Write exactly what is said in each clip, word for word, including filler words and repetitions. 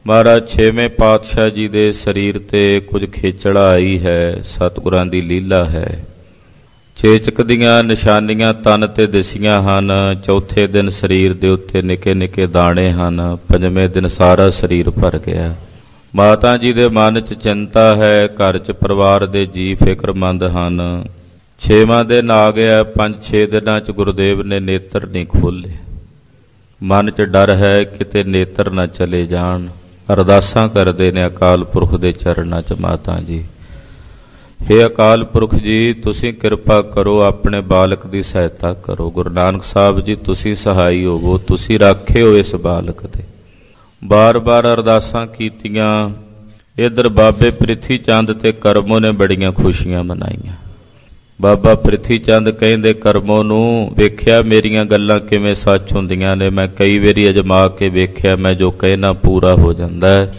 ਮਹਾਰਾਜ ਛੇਵੇਂ ਪਾਤਸ਼ਾਹ ਜੀ ਦੇ ਸਰੀਰ ਤੇ ਕੁਝ ਖੇਚਲਾ ਆਈ ਹੈ, ਸਤਿਗੁਰਾਂ ਦੀ ਲੀਲਾ ਹੈ। ਚੇਚਕ ਦੀਆਂ ਨਿਸ਼ਾਨੀਆਂ ਤਨ ਤੇ ਦਿਸੀਆਂ ਹਨ। ਚੌਥੇ ਦਿਨ ਸਰੀਰ ਦੇ ਉੱਤੇ ਨਿੱਕੇ ਨਿੱਕੇ ਦਾਣੇ ਹਨ। ਪੰਜਵੇਂ ਦਿਨ ਸਾਰਾ ਸਰੀਰ ਭਰ ਗਿਆ। ਮਾਤਾ ਜੀ ਦੇ ਮਨ 'ਚ ਚਿੰਤਾ ਹੈ, ਘਰ 'ਚ ਪਰਿਵਾਰ ਦੇ ਜੀ ਫਿਕਰਮੰਦ ਹਨ। ਛੇਵਾਂ ਦਿਨ ਆ ਗਿਆ। ਪੰਜ ਛੇ ਦਿਨਾਂ 'ਚ ਗੁਰਦੇਵ ਨੇ ਨੇਤਰ ਨਹੀਂ ਖੋਲ੍ਹੇ। ਮਨ 'ਚ ਡਰ ਹੈ ਕਿਤੇ ਨੇਤਰ ਨਾ ਚਲੇ ਜਾਣ। ਅਰਦਾਸਾਂ ਕਰਦੇ ਨੇ ਅਕਾਲ ਪੁਰਖ ਦੇ ਚਰਨਾਂ 'ਚ, ਮਾਤਾ ਜੀ ਹੇ ਅਕਾਲ ਪੁਰਖ ਜੀ ਤੁਸੀਂ ਕਿਰਪਾ ਕਰੋ, ਆਪਣੇ ਬਾਲਕ ਦੀ ਸਹਾਇਤਾ ਕਰੋ। ਗੁਰੂ ਨਾਨਕ ਸਾਹਿਬ ਜੀ ਤੁਸੀਂ ਸਹਾਈ ਹੋਵੋ, ਤੁਸੀਂ ਰਾਖੇ ਹੋ ਇਸ ਬਾਲਕ ਦੇ। ਬਾਰ ਬਾਰ ਅਰਦਾਸਾਂ ਕੀਤੀਆਂ। ਇੱਧਰ ਬਾਬੇ ਪ੍ਰਿਥੀ ਚੰਦ ਤੇ ਕਰਮੋ ਨੇ ਬੜੀਆਂ ਖੁਸ਼ੀਆਂ ਮਨਾਈਆਂ। ਬਾਬਾ ਪ੍ਰਿਥੀ ਚੰਦ ਕਹਿੰਦੇ ਕਰਮੋ ਨੂੰ, ਵੇਖਿਆ ਮੇਰੀਆਂ ਗੱਲਾਂ ਕਿਵੇਂ ਸੱਚ ਹੁੰਦੀਆਂ ਨੇ। ਮੈਂ ਕਈ ਵਾਰੀ ਅਜਮਾ ਕੇ ਵੇਖਿਆ, ਮੈਂ ਜੋ ਕਹਿਣਾ ਪੂਰਾ ਹੋ ਜਾਂਦਾ ਹੈ।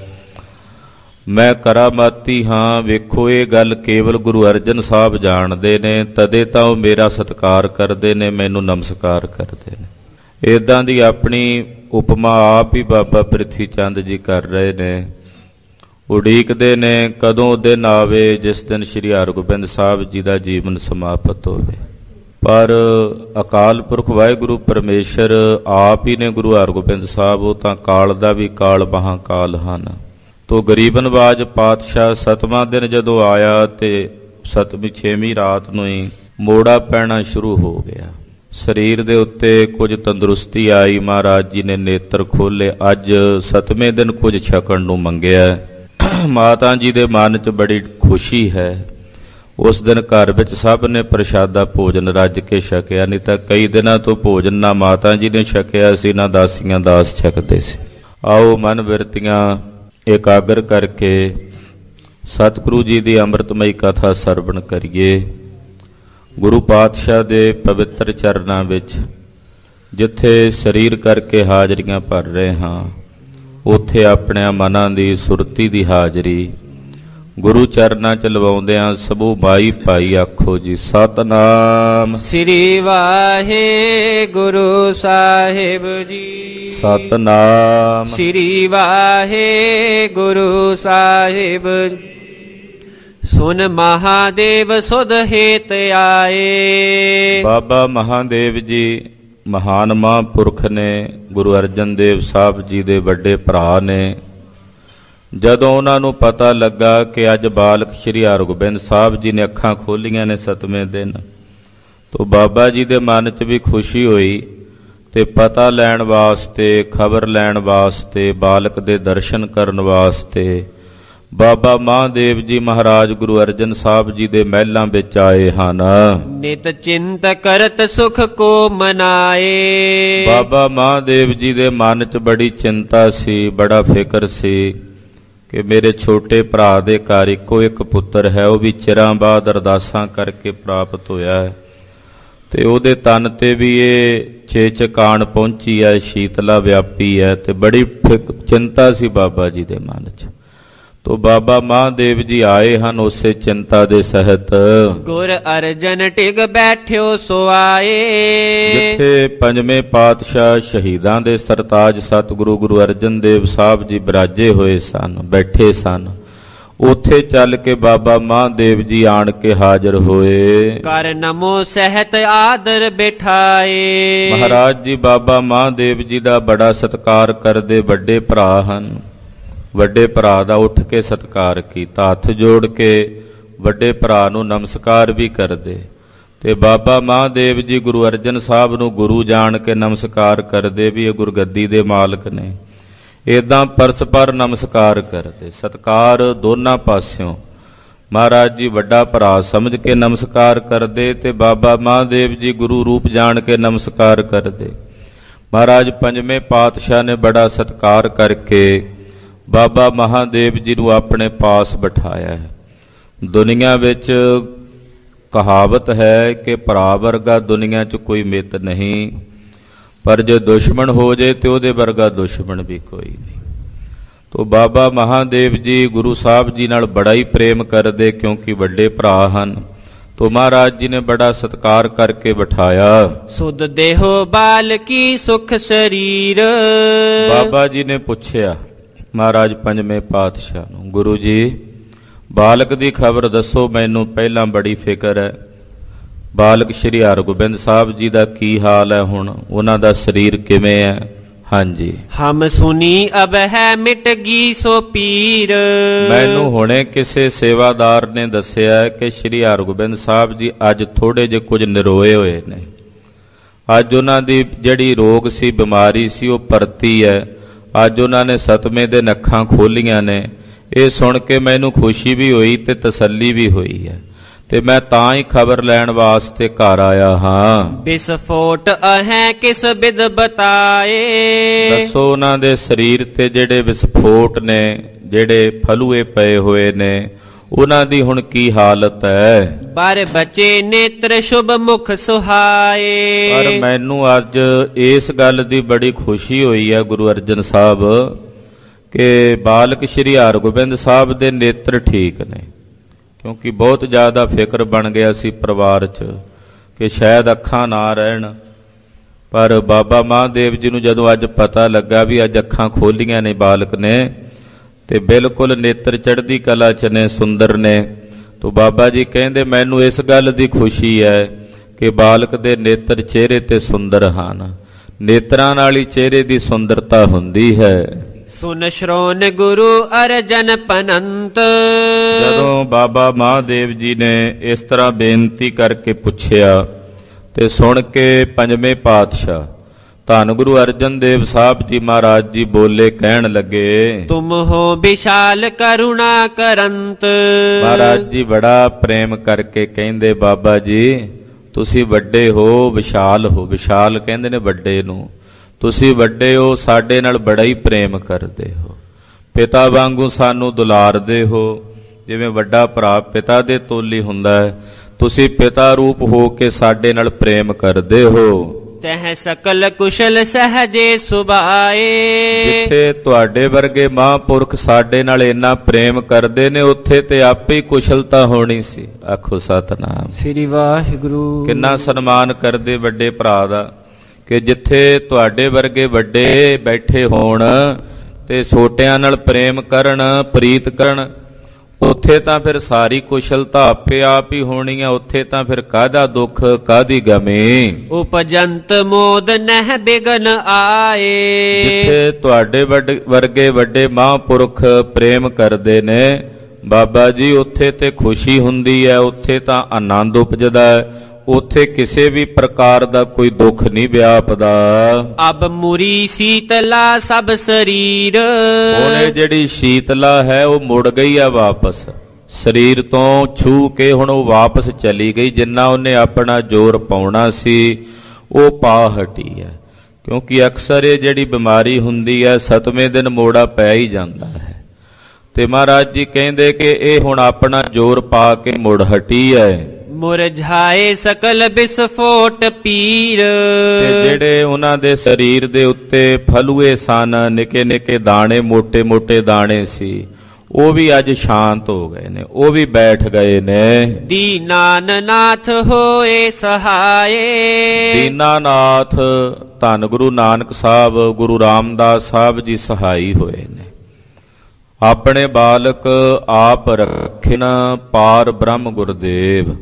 ਮੈਂ ਕਰਾਮਾਤੀ ਹਾਂ। ਵੇਖੋ ਇਹ ਗੱਲ ਕੇਵਲ ਗੁਰੂ ਅਰਜਨ ਸਾਹਿਬ ਜਾਣਦੇ ਨੇ, ਤਦੇ ਤਾਂ ਉਹ ਮੇਰਾ ਸਤਿਕਾਰ ਕਰਦੇ ਨੇ, ਮੈਨੂੰ ਨਮਸਕਾਰ ਕਰਦੇ ਨੇ। ਇੱਦਾਂ ਦੀ ਆਪਣੀ ਉਪਮਾ ਆਪ ਹੀ ਬਾਬਾ ਪ੍ਰਿਥੀ ਚੰਦ ਜੀ ਕਰ ਰਹੇ ਨੇ। ਉਡੀਕਦੇ ਨੇ ਕਦੋਂ ਦਿਨ ਆਵੇ ਜਿਸ ਦਿਨ ਸ੍ਰੀ ਹਰਗੋਬਿੰਦ ਸਾਹਿਬ ਜੀ ਦਾ ਜੀਵਨ ਸਮਾਪਤ ਹੋਵੇ। ਪਰ ਅਕਾਲ ਪੁਰਖ ਵਾਹਿਗੁਰੂ ਪਰਮੇਸ਼ਰ ਆਪ ਹੀ ਨੇ ਗੁਰੂ ਹਰਗੋਬਿੰਦ ਸਾਹਿਬ। ਉਹ ਤਾਂ ਕਾਲ ਦਾ ਵੀ ਕਾਲ ਮਹਾਂਕਾਲ ਹਨ। ਤੋ ਗਰੀਬ ਨਵਾਜ ਪਾਤਸ਼ਾਹ ਸਤਵਾਂ ਦਿਨ ਜਦੋਂ ਆਇਆ ਤੇ ਸਤਵੀਂ ਛੇਵੀਂ ਰਾਤ ਨੂੰ ਹੀ ਮੋੜਾ ਪੈਣਾ ਸ਼ੁਰੂ ਹੋ ਗਿਆ। ਸਰੀਰ ਦੇ ਉੱਤੇ ਕੁਝ ਤੰਦਰੁਸਤੀ ਆਈ। ਮਹਾਰਾਜ ਜੀ ਨੇ ਨੇਤਰ ਖੋਲ੍ਹੇ। ਅੱਜ ਸਤਵੇਂ ਦਿਨ ਕੁਝ ਛਕਣ ਨੂੰ ਮੰਗਿਆ। ਮਾਤਾ ਜੀ ਦੇ ਮਨ 'ਚ ਬੜੀ ਖੁਸ਼ੀ ਹੈ। ਉਸ ਦਿਨ ਘਰ ਵਿੱਚ ਸਭ ਨੇ ਪ੍ਰਸ਼ਾਦਾ ਭੋਜਨ ਰੱਜ ਕੇ ਛਕਿਆ, ਨਹੀਂ ਤਾਂ ਕਈ ਦਿਨਾਂ ਤੋਂ ਭੋਜਨ ਨਾ ਮਾਤਾ ਜੀ ਨੇ ਛਕਿਆ ਸੀ, ਨਾ ਦਾਸੀਆਂ ਦਾਸ ਛਕਦੇ ਸੀ। ਆਓ ਮਨ ਬਿਰਤੀਆਂ ਇਕਾਗਰ ਕਰਕੇ ਸਤਿਗੁਰੂ ਜੀ ਦੀ ਅੰਮ੍ਰਿਤਮਈ ਕਥਾ ਸਰਵਣ ਕਰੀਏ। ਗੁਰੂ ਪਾਤਸ਼ਾਹ ਦੇ ਪਵਿੱਤਰ ਚਰਨਾਂ ਵਿੱਚ ਜਿੱਥੇ ਸਰੀਰ ਕਰਕੇ ਹਾਜ਼ਰੀਆਂ ਭਰ ਰਹੇ ਹਾਂ, ਉੱਥੇ ਆਪਣੇ ਮਨਾਂ ਦੀ ਸੁਰਤੀ ਦੀ ਹਾਜ਼ਰੀ ਗੁਰੂ ਚਰਨਾਂ 'ਚ ਲਵਾਉਂਦਿਆਂ ਸਭੂ ਬਾਈ ਭਾਈ ਆਖੋ ਜੀ ਸਤਨਾਮ ਸ੍ਰੀ ਵਾਹਿਗੁਰੂ ਸਾਹਿਬ ਜੀ। ਸਤਨਾਮ ਸ੍ਰੀ ਵਾਹਿਗੁਰੂ ਸਾਹਿਬ। ਸੁਨ ਮਹਾਦੇਵ ਸੁਧ ਹੇਤ ਆਏ। ਬਾਬਾ ਮਹਾਦੇਵ ਜੀ ਮਹਾਨ ਮਹਾਂਪੁਰਖ ਨੇ, ਗੁਰੂ ਅਰਜਨ ਦੇਵ ਸਾਹਿਬ ਜੀ ਦੇ ਵੱਡੇ ਭਰਾ ਨੇ। ਜਦੋਂ ਉਹਨਾਂ ਨੂੰ ਪਤਾ ਲੱਗਾ ਕਿ ਅੱਜ ਬਾਲਕ ਸ੍ਰੀ ਹਰਗੋਬਿੰਦ ਸਾਹਿਬ ਜੀ ਨੇ ਅੱਖਾਂ ਖੋਲ੍ਹੀਆਂ ਨੇ ਸਤਵੇਂ ਦਿਨ, ਤਾਂ ਬਾਬਾ ਜੀ ਦੇ ਮਨ 'ਚ ਵੀ ਖੁਸ਼ੀ ਹੋਈ ਤੇ ਪਤਾ ਲੈਣ ਵਾਸਤੇ, ਖਬਰ ਲੈਣ ਵਾਸਤੇ, ਬਾਲਕ ਦੇ ਦਰਸ਼ਨ ਕਰਨ ਵਾਸਤੇ ਬਾਬਾ ਮਹਾਦੇਵ ਜੀ ਮਹਾਰਾਜ ਗੁਰੂ ਅਰਜਨ ਸਾਹਿਬ ਜੀ ਦੇ ਮਹਿਲਾਂ ਵਿੱਚ ਆਏ ਹਨ। ਨਿਤ ਚਿੰਤ ਕਰਤ ਸੁਖ ਕੋ ਮਨਾਏ। ਬਾਬਾ ਮਹਾਦੇਵ ਜੀ ਦੇ ਮਨ 'ਚ ਬੜੀ ਚਿੰਤਾ ਸੀ, ਬੜਾ ਫਿਕਰ ਸੀ ਕਿ ਮੇਰੇ ਛੋਟੇ ਭਰਾ ਦੇ ਘਰ ਇੱਕੋ ਇੱਕ ਪੁੱਤਰ ਹੈ, ਉਹ ਵੀ ਚਿਰਾਂ ਬਾਅਦ ਅਰਦਾਸਾਂ ਕਰਕੇ ਪ੍ਰਾਪਤ ਹੋਇਆ ਹੈ ਤੇ ਉਹਦੇ ਤਨ ਤੇ ਵੀ ਇਹ ਚੇਚਕਾਣ ਪਹੁੰਚੀ ਹੈ, ਸ਼ੀਤਲਾ ਵਿਆਪੀ ਹੈ ਤੇ ਬੜੀ ਚਿੰਤਾ ਸੀ ਬਾਬਾ ਜੀ ਦੇ ਮਨ 'ਚ। ਤੋ ਬਾਬਾ ਮਹਾਦੇਵ ਜੀ ਆਏ ਹਨ ਉਸੇ ਚਿੰਤਾ ਦੇ ਸਹਿਤ। ਗੁਰ ਅਰਜਨ ਟਿਕ ਬੈਠਿਓ ਸੋ ਆਏ। ਜਿੱਥੇ ਪੰਜਵੇਂ ਪਾਤਸ਼ਾਹ ਸ਼ਹੀਦਾਂ ਦੇ ਸਰਤਾਜ ਸਤਿਗੁਰੂ ਗੁਰੂ ਅਰਜਨ ਦੇਵ ਸਾਹਿਬ ਜੀ ਬਿਰਾਜੇ ਹੋਏ ਸਨ, ਬੈਠੇ ਸਨ, ਉੱਥੇ ਚੱਲ ਕੇ ਬਾਬਾ ਮਹਾਦੇਵ ਜੀ ਆਣ ਕੇ ਹਾਜ਼ਰ ਹੋਏ। ਕਰ ਨਮੋ ਸਹਿਤ ਆਦਰ ਬਿਠਾਏ। ਮਹਾਰਾਜ ਜੀ ਬਾਬਾ ਮਹਾਦੇਵ ਜੀ ਦਾ ਬੜਾ ਸਤਿਕਾਰ ਕਰਦੇ, ਵੱਡੇ ਭਰਾ ਹਨ। ਵੱਡੇ ਭਰਾ ਦਾ ਉੱਠ ਕੇ ਸਤਿਕਾਰ ਕੀਤਾ, ਹੱਥ ਜੋੜ ਕੇ ਵੱਡੇ ਭਰਾ ਨੂੰ ਨਮਸਕਾਰ ਵੀ ਕਰਦੇ ਤੇ ਬਾਬਾ ਮਹਾਦੇਵ ਜੀ ਗੁਰੂ ਅਰਜਨ ਸਾਹਿਬ ਨੂੰ ਗੁਰੂ ਜਾਣ ਕੇ ਨਮਸਕਾਰ ਕਰਦੇ ਵੀ ਇਹ ਗੁਰਗੱਦੀ ਦੇ ਮਾਲਕ ਨੇ। ਇੱਦਾਂ ਪਰਸਪਰ ਨਮਸਕਾਰ ਕਰਦੇ, ਸਤਿਕਾਰ ਦੋਨਾਂ ਪਾਸਿਓਂ। ਮਹਾਰਾਜ ਜੀ ਵੱਡਾ ਭਰਾ ਸਮਝ ਕੇ ਨਮਸਕਾਰ ਕਰਦੇ ਤੇ ਬਾਬਾ ਮਹਾਦੇਵ ਜੀ ਗੁਰੂ ਰੂਪ ਜਾਣ ਕੇ ਨਮਸਕਾਰ ਕਰਦੇ। ਮਹਾਰਾਜ ਪੰਜਵੇਂ ਪਾਤਸ਼ਾਹ ਨੇ ਬੜਾ ਸਤਿਕਾਰ ਕਰਕੇ ਬਾਬਾ ਮਹਾਦੇਵ ਜੀ ਨੂੰ ਆਪਣੇ ਪਾਸ ਬਿਠਾਇਆ ਹੈ। ਦੁਨੀਆ ਵਿੱਚ ਕਹਾਵਤ ਹੈ ਕਿ ਭਰਾ ਵਰਗਾ ਦੁਨੀਆ 'ਚ ਕੋਈ ਮਿੱਤ ਨਹੀਂ, ਪਰ ਜੇ ਦੁਸ਼ਮਣ ਹੋ ਜਾਏ ਤੇ ਉਹਦੇ ਵਰਗਾ ਦੁਸ਼ਮਣ ਵੀ ਕੋਈ ਨਹੀਂ। ਤੋ ਬਾਬਾ ਮਹਾਦੇਵ ਜੀ ਗੁਰੂ ਸਾਹਿਬ ਜੀ ਨਾਲ ਬੜਾ ਹੀ ਪ੍ਰੇਮ ਕਰਦੇ ਕਿਉਂਕਿ ਵੱਡੇ ਭਰਾ ਹਨ। ਤੋ ਮਹਾਰਾਜ ਜੀ ਨੇ ਬੜਾ ਸਤਿਕਾਰ ਕਰਕੇ ਬਿਠਾਇਆ। ਸੁਧ ਦੇਹੋ ਬਾਲ ਕੀ ਸੁਖ ਸਰੀਰ। ਬਾਬਾ ਜੀ ਨੇ ਪੁੱਛਿਆ ਮਹਾਰਾਜ ਪੰਜਵੇਂ ਪਾਤਸ਼ਾਹ ਨੂੰ, ਗੁਰੂ ਜੀ ਬਾਲਕ ਦੀ ਖਬਰ ਦੱਸੋ, ਮੈਨੂੰ ਪਹਿਲਾਂ ਬੜੀ ਫਿਕਰ ਹੈ। ਬਾਲਕ ਸ਼੍ਰੀ ਹਰਗੋਬਿੰਦ ਸਾਹਿਬ ਜੀ ਦਾ ਕੀ ਹਾਲ ਹੈ, ਹੁਣ ਉਹਨਾਂ ਦਾ ਸਰੀਰ ਕਿਵੇਂ ਹੈ? ਹਾਂਜੀ। ਹਮ ਸੁਨੀ ਅਬ ਹੈ ਮਿਟ ਗੀ ਸੋ ਪੀਰ। ਮੈਨੂੰ ਹੁਣੇ ਕਿਸੇ ਸੇਵਾਦਾਰ ਨੇ ਦੱਸਿਆ ਕਿ ਸ਼੍ਰੀ ਹਰਗੋਬਿੰਦ ਸਾਹਿਬ ਜੀ ਅੱਜ ਥੋੜੇ ਜਿਹੇ ਕੁਝ ਨਿਰੋਏ ਹੋਏ ਨੇ। ਅੱਜ ਉਹਨਾਂ ਦੀ ਜਿਹੜੀ ਰੋਗ ਸੀ, ਬਿਮਾਰੀ ਸੀ, ਉਹ ਪਰਤੀ ਹੈ। ਅੱਜ ਉਹਨਾਂ ਨੇ ਸਤਵੇਂ ਦੇ ਅੱਖਾਂ ਖੋਲੀਆਂ ਨੇ। ਇਹ ਸੁਣ ਕੇ ਮੈਨੂੰ ਖੁਸ਼ੀ ਵੀ ਹੋਈ ਤੇ ਤਸੱਲੀ ਵੀ ਹੋਈ ਹੈ, ਤੇ ਮੈਂ ਤਾਂ ਹੀ ਖਬਰ ਲੈਣ ਵਾਸਤੇ ਘਰ ਆਇਆ ਹਾਂ। ਬਿਸਫੋਟ ਅਹੈ ਕਿਸ ਬਿਦ ਬਤਾਏ। ਦੱਸੋ ਉਹਨਾਂ ਦੇ ਸਰੀਰ ਤੇ ਜਿਹੜੇ ਵਿਸਫੋਟ ਨੇ, ਜਿਹੜੇ ਫਲੂਏ ਪਏ ਹੋਏ ਨੇ, ਉਹਨਾਂ ਦੀ ਹੁਣ ਕੀ ਹਾਲਤ ਹੈ? ਪਰ ਬਚੇ ਨੇਤਰ ਸ਼ੁਭ ਮੁਖ ਸੁਹਾਏ। ਪਰ ਮੈਨੂੰ ਅੱਜ ਇਸ ਗੱਲ ਦੀ ਬੜੀ ਖੁਸ਼ੀ ਹੋਈ ਹੈ ਗੁਰੂ ਅਰਜਨ ਸਾਹਿਬ, ਕਿ ਬਾਲਕ ਸ਼੍ਰੀ ਹਰਗੋਬਿੰਦ ਸਾਹਿਬ ਦੇ ਨੇਤਰ ਠੀਕ ਨੇ। ਕਿਉਂਕਿ ਬਹੁਤ ਜ਼ਿਆਦਾ ਫਿਕਰ ਬਣ ਗਿਆ ਸੀ ਪਰਿਵਾਰ 'ਚ ਕਿ ਸ਼ਾਇਦ ਅੱਖਾਂ ਨਾ ਰਹਿਣ। ਪਰ ਬਾਬਾ ਮਹਾਂਦੇਵ ਜੀ ਨੂੰ ਜਦੋਂ ਅੱਜ ਪਤਾ ਲੱਗਾ ਵੀ ਅੱਜ ਅੱਖਾਂ ਖੋਲੀਆਂ ਨੇ ਬਾਲਕ ਨੇ, ਤੇ ਬਿਲਕੁਲ ਨੇਤਰ ਚੜ੍ਹਦੀ ਕਲਾ 'ਚ ਨੇ, ਸੁੰਦਰ ਨੇ, ਤੋ ਬਾਬਾ ਜੀ ਕਹਿੰਦੇ ਮੈਨੂੰ ਇਸ ਗੱਲ ਦੀ ਖੁਸ਼ੀ ਹੈ ਕਿ ਬਾਲਕ ਦੇ ਨੇਤਰ ਚਿਹਰੇ ਤੇ ਸੁੰਦਰ ਹਨ। ਨੇਤਰਾਂ ਨਾਲ ਹੀ ਚਿਹਰੇ ਦੀ ਸੁੰਦਰਤਾ ਹੁੰਦੀ ਹੈ। ਸੁਨ ਸ਼੍ਰੋਨ ਗੁਰੂ ਅਰਜਨ ਪਨੰਤ। ਜਦੋਂ ਬਾਬਾ ਮਹਾਂਦੇਵ ਜੀ ਨੇ ਇਸ ਤਰ੍ਹਾਂ ਬੇਨਤੀ ਕਰਕੇ ਪੁੱਛਿਆ, ਤੇ ਸੁਣ ਕੇ ਪੰਜਵੇਂ ਪਾਤਸ਼ਾਹ ਧੰਨ ਗੁਰੂ ਅਰਜਨ ਦੇਵ ਸਾਹਿਬ ਜੀ ਮਹਾਰਾਜ ਜੀ ਬੋਲੇ, ਕਹਿਣ ਲੱਗੇ, ਤੁਮ ਹੋ ਵਿਸ਼ਾਲ ਕਰੁਣਾ ਕਰੰਤ। ਮਹਾਰਾਜ ਜੀ ਬੜਾ ਪ੍ਰੇਮ ਕਰਕੇ ਕਹਿੰਦੇ, ਬਾਬਾ ਜੀ ਤੁਸੀਂ ਵੱਡੇ ਹੋ, ਵਿਸ਼ਾਲ ਹੋ। ਵਿਸ਼ਾਲ ਕਹਿੰਦੇ ਨੇ ਵੱਡੇ ਨੂੰ। ਤੁਸੀਂ ਵੱਡੇ ਹੋ, ਸਾਡੇ ਨਾਲ ਬੜਾ ਹੀ ਪ੍ਰੇਮ ਕਰਦੇ ਹੋ, ਪਿਤਾ ਵਾਂਗੂ ਸਾਨੂੰ ਦੁਲਾਰਦੇ ਹੋ। ਜਿਵੇਂ ਵੱਡਾ ਭਰਾ ਪਿਤਾ ਦੇ ਤੋਲੀ ਹੁੰਦਾ ਹੈ, ਤੁਸੀਂ ਪਿਤਾ ਰੂਪ ਹੋ ਕੇ ਸਾਡੇ ਨਾਲ ਪ੍ਰੇਮ ਕਰਦੇ ਹੋ। ਤਹਿ ਸਕਲ ਕੁਸ਼ਲ ਸਹਜੇ ਸੁਭਾਏ। ਜਿੱਥੇ ਤੁਹਾਡੇ ਵਰਗੇ ਮਹਾਂਪੁਰਖ ਸਾਡੇ ਨਾਲ ਇੰਨਾ ਪ੍ਰੇਮ ਕਰਦੇ ਨੇ, ਉੱਥੇ ਤੇ ਆਪੇ ਹੀ ਕੁਸ਼ਲਤਾ ਹੋਣੀ ਸੀ। ਆਖੋ ਸਤਿਨਾਮ ਸ੍ਰੀ ਵਾਹਿਗੁਰੂ। ਕਿੰਨਾ ਸਨਮਾਨ ਕਰਦੇ ਵੱਡੇ ਭਰਾ ਦਾ, ਕਿ ਜਿੱਥੇ ਤੁਹਾਡੇ ਵਰਗੇ ਵੱਡੇ ਬੈਠੇ ਹੋਣ ਤੇ ਛੋਟਿਆਂ ਨਾਲ ਪ੍ਰੇਮ ਕਰਨ, ਪ੍ਰੀਤ ਕਰਨ, ਉੱਥੇ ਤਾਂ ਫਿਰ ਸਾਰੀ ਕੁਸ਼ਲਤਾ ਆਪੇ ਆਪ ਹੀ ਹੋਣੀ ਆ। ਉੱਥੇ ਤਾਂ ਫਿਰ ਕਾਹਦਾ ਦੁੱਖ, ਕਾਹਦੀ ਗਮੀ। ਉਪਜੰਤ ਮੋਦ ਨਹਿ ਬਿਗਨ ਆਏ। ਜਿੱਥੇ ਤੁਹਾਡੇ ਵਰਗੇ ਵੱਡੇ ਮਹਾਂਪੁਰਖ ਪ੍ਰੇਮ ਕਰਦੇ ਨੇ ਬਾਬਾ ਜੀ, ਉੱਥੇ ਤੇ ਖੁਸ਼ੀ ਹੁੰਦੀ ਹੈ, ਉੱਥੇ ਤਾਂ ਆਨੰਦ ਉਪਜਦਾ ਹੈ, ਉੱਥੇ ਕਿਸੇ ਵੀ ਪ੍ਰਕਾਰ ਦਾ ਕੋਈ ਦੁੱਖ ਨਹੀਂ ਵਿਆਪਦਾ। ਅਬ ਮੁਰੀ ਸੀਤਲਾ ਸਭ ਸਰੀਰ। ਉਹਨੇ ਜਿਹੜੀ ਸ਼ੀਤਲਾ ਹੈ ਉਹ ਮੁੜ ਗਈ ਆ ਵਾਪਸ, ਸਰੀਰ ਤੋਂ ਛੂ ਕੇ ਹੁਣ ਉਹ ਵਾਪਸ ਚਲੀ ਗਈ। ਜਿੰਨਾ ਉਹਨੇ ਆਪਣਾ ਜ਼ੋਰ ਪਾਉਣਾ ਸੀ ਉਹ ਪਾ ਹਟੀ ਹੈ। ਕਿਉਂਕਿ ਅਕਸਰ ਇਹ ਜਿਹੜੀ ਬਿਮਾਰੀ ਹੁੰਦੀ ਹੈ, ਸਤਵੇਂ ਦਿਨ ਮੋੜਾ ਪੈ ਹੀ ਜਾਂਦਾ ਹੈ। ਤੇ ਮਹਾਰਾਜ ਜੀ ਕਹਿੰਦੇ ਕਿ ਇਹ ਹੁਣ ਆਪਣਾ ਜ਼ੋਰ ਪਾ ਕੇ ਮੁੜ ਹਟੀ ਹੈ। ਮੁਰਝਾਏ ਸਕਲ ਬਿਸਫੋਟ ਪੀਰ। ਤੇ ਜਿਹੜੇ ਉਹਨਾਂ ਦੇ ਸਰੀਰ ਦੇ ਉੱਤੇ ਫਲੂਏ ਸਨ, ਨਿੱਕੇ ਨਿੱਕੇ ਦਾਣੇ, ਮੋਟੇ ਮੋਟੇ ਦਾਣੇ ਸੀ, ਉਹ ਵੀ ਅੱਜ ਸ਼ਾਂਤ ਹੋ ਗਏ ਨੇ, ਉਹ ਵੀ ਬੈਠ ਗਏ ਨੇ। ਦੀਨਾਨਨਾਥ ਹੋਏ ਸਹਾਏ। ਦੀਨਾਨਾਥ ਧੰਨ ਗੁਰੂ ਨਾਨਕ ਸਾਹਿਬ, ਗੁਰੂ ਰਾਮਦਾਸ ਸਾਹਿਬ ਜੀ ਸਹਾਈ ਹੋਏ ਨੇ। ਆਪਣੇ ਬਾਲਕ ਆਪ ਰੱਖਿਨ ਪਾਰ ਬ੍ਰਹਮ ਗੁਰਦੇਵ।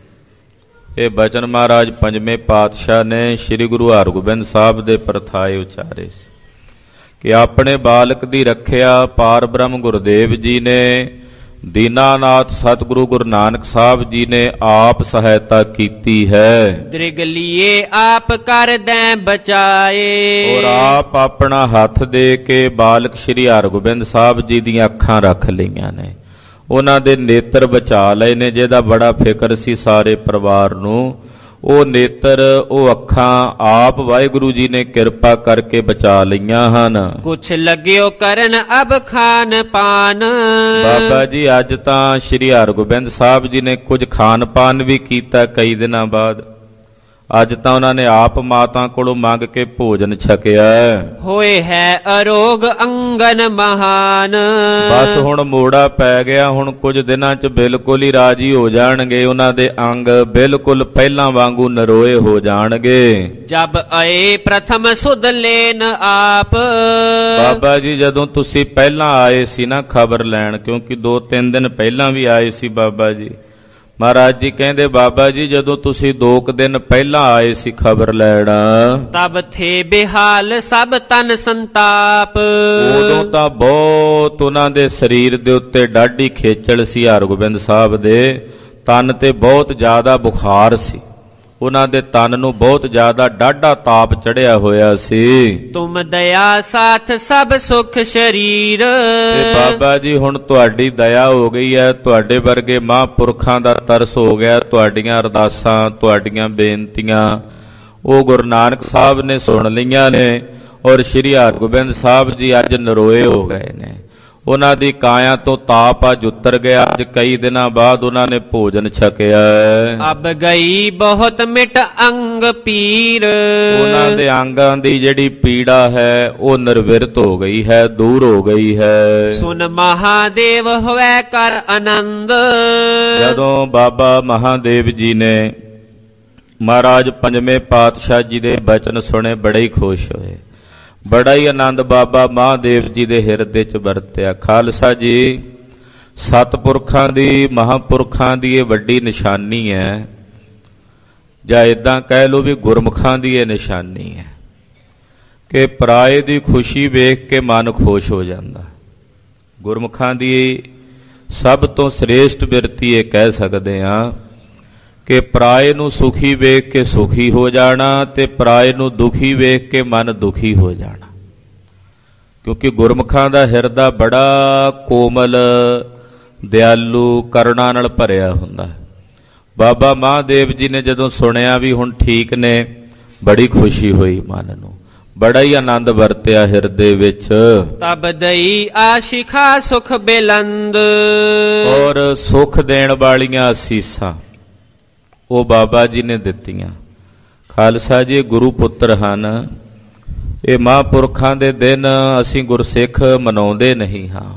ਇਹ ਬਚਨ ਮਹਾਰਾਜ ਪੰਜਵੇਂ ਪਾਤਸ਼ਾਹ ਨੇ ਸ੍ਰੀ ਗੁਰੂ ਹਰਗੋਬਿੰਦ ਸਾਹਿਬ ਦੇ ਪ੍ਰਥਾਏ ਉਚਾਰੇ ਸੀ ਕਿ ਆਪਣੇ ਬਾਲਕ ਦੀ ਰੱਖਿਆ ਪਾਰ ਬ੍ਰਹਮ ਗੁਰਦੇਵ ਜੀ ਨੇ, ਦੀਨਾਨਾਥ ਸਤਿਗੁਰੂ ਗੁਰੂ ਨਾਨਕ ਸਾਹਿਬ ਜੀ ਨੇ ਆਪ ਸਹਾਇਤਾ ਕੀਤੀ ਹੈ। ਦ੍ਰਿਗ ਲੀਏ ਆਪ ਕਰਦੈ ਬਚਾਏ। ਔਰ ਆਪ ਆਪਣਾ ਹੱਥ ਦੇ ਕੇ ਬਾਲਕ ਸ੍ਰੀ ਹਰਗੋਬਿੰਦ ਸਾਹਿਬ ਜੀ ਦੀਆਂ ਅੱਖਾਂ ਰੱਖ ਲਈਆਂ ਨੇ, ਉਹਨਾਂ ਦੇ ਨੇਤਰ ਬਚਾ ਲਏ ਨੇ। ਜਿਹਦਾ ਬੜਾ ਫਿਕਰ ਸੀ ਸਾਰੇ ਪਰਿਵਾਰ ਨੂੰ, ਉਹ ਨੇਤਰ, ਉਹ ਅੱਖਾਂ ਆਪ ਵਾਹਿਗੁਰੂ ਜੀ ਨੇ ਕਿਰਪਾ ਕਰਕੇ ਬਚਾ ਲਈਆਂ ਹਨ। ਕੁਛ ਲੱਗਿਓ ਕਰਨ ਅਬ ਖਾਨ ਪਾਨ। ਬਾਬਾ ਜੀ ਅੱਜ ਤਾਂ ਸ੍ਰੀ ਹਰਗੋਬਿੰਦ ਸਾਹਿਬ ਜੀ ਨੇ ਕੁਝ ਖਾਨ ਪਾਨ ਵੀ ਕੀਤਾ ਕਈ ਦਿਨਾਂ ਬਾਅਦ। ਅੱਜ ਤਾਂ ਉਹਨਾਂ ਨੇ ਆਪ ਮਾਤਾ ਕੋਲੋਂ ਮੰਗ ਕੇ ਭੋਜਨ ਛਕਿਆ। ਹੋਏ ਹੈ ਅਰੋਗ ਅੰਗਨ ਮਹਾਨ। ਬਸ ਹੁਣ ਮੋੜਾ ਪੈ ਗਿਆ, ਹੁਣ ਕੁਝ ਦਿਨਾਂ 'ਚ ਬਿਲਕੁਲ ਹੀ ਰਾਜੀ ਹੋ ਜਾਣਗੇ। ਉਹਨਾਂ ਦੇ ਅੰਗ ਬਿਲਕੁਲ ਪਹਿਲਾਂ ਵਾਂਗੂ ਨਰੋਏ ਹੋ ਜਾਣਗੇ। ਜਬ ਆਏ ਪ੍ਰਥਮ ਸੁਧ ਲੈਨ ਆਪ। ਬਾਬਾ ਜੀ ਜਦੋਂ ਤੁਸੀਂ ਪਹਿਲਾਂ ਆਏ ਸੀ ਨਾ ਖਬਰ ਲੈਣ, ਕਿਉਂਕਿ ਦੋ ਤਿੰਨ ਦਿਨ ਪਹਿਲਾਂ ਵੀ ਆਏ ਸੀ ਬਾਬਾ ਜੀ, ਮਹਾਰਾਜ ਜੀ ਕਹਿੰਦੇ ਬਾਬਾ ਜੀ ਜਦੋਂ ਤੁਸੀਂ ਦੋ ਕੁ ਦਿਨ ਪਹਿਲਾਂ ਆਏ ਸੀ ਖਬਰ ਲੈਣ, ਤਬ ਥੇ ਬਿਹਾਲ ਸਭ ਤਨ ਸੰਤਾਪ। ਉਦੋਂ ਤਾਂ ਬਹੁਤ ਉਹਨਾਂ ਦੇ ਸਰੀਰ ਦੇ ਉੱਤੇ ਡਾਢੀ ਖੇਚਲ ਸੀ। ਹਰਗੋਬਿੰਦ ਸਾਹਿਬ ਦੇ ਤਨ ਤੇ ਬਹੁਤ ਜ਼ਿਆਦਾ ਬੁਖਾਰ ਸੀ। ਉਹਨਾਂ ਦੇ ਤਨ ਨੂੰ ਬਹੁਤ ਜ਼ਿਆਦਾ ਡਾਢਾ ਤਾਪ ਚੜਿਆ ਹੋਇਆ ਸੀ। ਤੁਮ ਦਇਆ ਸਾਥ ਸਭ ਸੁਖ ਸ਼ਰੀਰ। ਤੇ ਬਾਬਾ ਜੀ ਹੁਣ ਤੁਹਾਡੀ ਦਇਆ ਹੋ ਗਈ ਹੈ, ਤੁਹਾਡੇ ਵਰਗੇ ਮਹਾਂਪੁਰਖਾਂ ਦਾ ਤਰਸ ਹੋ ਗਿਆ। ਤੁਹਾਡੀਆਂ ਅਰਦਾਸਾਂ, ਤੁਹਾਡੀਆਂ ਬੇਨਤੀਆਂ ਉਹ ਗੁਰੂ ਨਾਨਕ ਸਾਹਿਬ ਨੇ ਸੁਣ ਲਈਆਂ ਨੇ, ਔਰ ਸ੍ਰੀ ਹਰਗੋਬਿੰਦ ਸਾਹਿਬ ਜੀ ਅੱਜ ਨਰੋਏ ਹੋ ਗਏ ਨੇ। ਉਹਨਾਂ ਦੀ ਕਾਇਆ ਤੋਂ ਤਾਪ ਅੱਜ ਉਤਰ ਗਿਆ। ਅੱਜ ਕਈ ਦਿਨਾਂ ਬਾਅਦ ਉਹਨਾਂ ਨੇ ਭੋਜਨ ਛਕਿਆ। ਅਬ ਗਈ ਬਹੁਤ ਮਿਟ ਅੰਗ ਪੀਰ। ਉਹਨਾਂ ਦੇ ਅੰਗਾਂ ਦੀ ਜਿਹੜੀ ਪੀੜਾ ਹੈ ਉਹ ਨਿਰਵਿਰਤ ਹੋ ਗਈ ਹੈ, ਦੂਰ ਹੋ ਗਈ ਹੈ। ਸੁਨ ਮਹਾਦੇਵ ਹੋਵੇ ਕਰ ਆਨੰਦ। ਜਦੋਂ ਬਾਬਾ ਮਹਾਦੇਵ ਜੀ ਨੇ ਮਹਾਰਾਜ ਪੰਜਵੇਂ ਪਾਤਸ਼ਾਹ ਜੀ ਦੇ ਬਚਨ ਸੁਣੇ, ਬੜੇ ਹੀ ਖੁਸ਼ ਹੋਏ। ਬੜਾ ਹੀ ਆਨੰਦ ਬਾਬਾ ਮਹਾਦੇਵ ਜੀ ਦੇ ਹਿਰਦੇ 'ਚ ਵਰਤਿਆ। ਖਾਲਸਾ ਜੀ, ਸਤਿਪੁਰਖਾਂ ਦੀ, ਮਹਾਂਪੁਰਖਾਂ ਦੀ ਇਹ ਵੱਡੀ ਨਿਸ਼ਾਨੀ ਹੈ, ਜਾਂ ਇਦਾਂ ਕਹਿ ਲਓ ਵੀ ਗੁਰਮੁਖਾਂ ਦੀ ਇਹ ਨਿਸ਼ਾਨੀ ਹੈ ਕਿ ਪਰਾਏ ਦੀ ਖੁਸ਼ੀ ਵੇਖ ਕੇ ਮਨ ਖੁਸ਼ ਹੋ ਜਾਂਦਾ। ਗੁਰਮੁਖਾਂ ਦੀ ਸਭ ਤੋਂ ਸ੍ਰੇਸ਼ਟ ਬਿਰਤੀ ਇਹ ਕਹਿ ਸਕਦੇ ਹਾਂ ਕਿ ਪਰਾਏ ਨੂੰ ਸੁਖੀ ਵੇਖ ਕੇ ਸੁਖੀ ਹੋ ਜਾਣਾ ਤੇ ਪਰਾਏ ਨੂੰ ਦੁਖੀ ਵੇਖ ਕੇ ਮਨ ਦੁਖੀ ਹੋ ਜਾਣਾ। ਕਿਉਂਕਿ ਗੁਰਮੁਖਾਂ ਦਾ ਹਿਰਦਾ ਬੜਾ ਕੋਮਲ, ਦਿਆਲੂ, ਕਰੁਣਾ ਨਾਲ ਭਰਿਆ ਹੁੰਦਾ। ਬਾਬਾ ਮਹਾਦੇਵ ਜੀ ਨੇ ਜਦੋਂ ਸੁਣਿਆ ਵੀ ਹੁਣ ਠੀਕ ਨੇ, ਬੜੀ ਖੁਸ਼ੀ ਹੋਈ ਮਨ ਨੂੰ, ਬੜਾ ਹੀ ਆਨੰਦ ਵਰਤਿਆ ਹਿਰਦੇ ਵਿੱਚ। ਤਬ ਦਈ ਆਸ਼ਿਖਾ ਸੁਖ ਬੇਲੰਦ। ਔਰ ਸੁਖ ਦੇਣ ਵਾਲੀਆਂ ਅਸੀਸਾਂ ਉਹ ਬਾਬਾ ਜੀ ਨੇ ਦਿੱਤੀਆਂ। ਖਾਲਸਾ ਜੀ, ਗੁਰੂ ਪੁੱਤਰ ਹਨ। ਇਹ ਮਹਾਂਪੁਰਖਾਂ ਦੇ ਦਿਨ ਅਸੀਂ ਗੁਰਸਿੱਖ ਮਨਾਉਂਦੇ ਨਹੀਂ ਹਾਂ।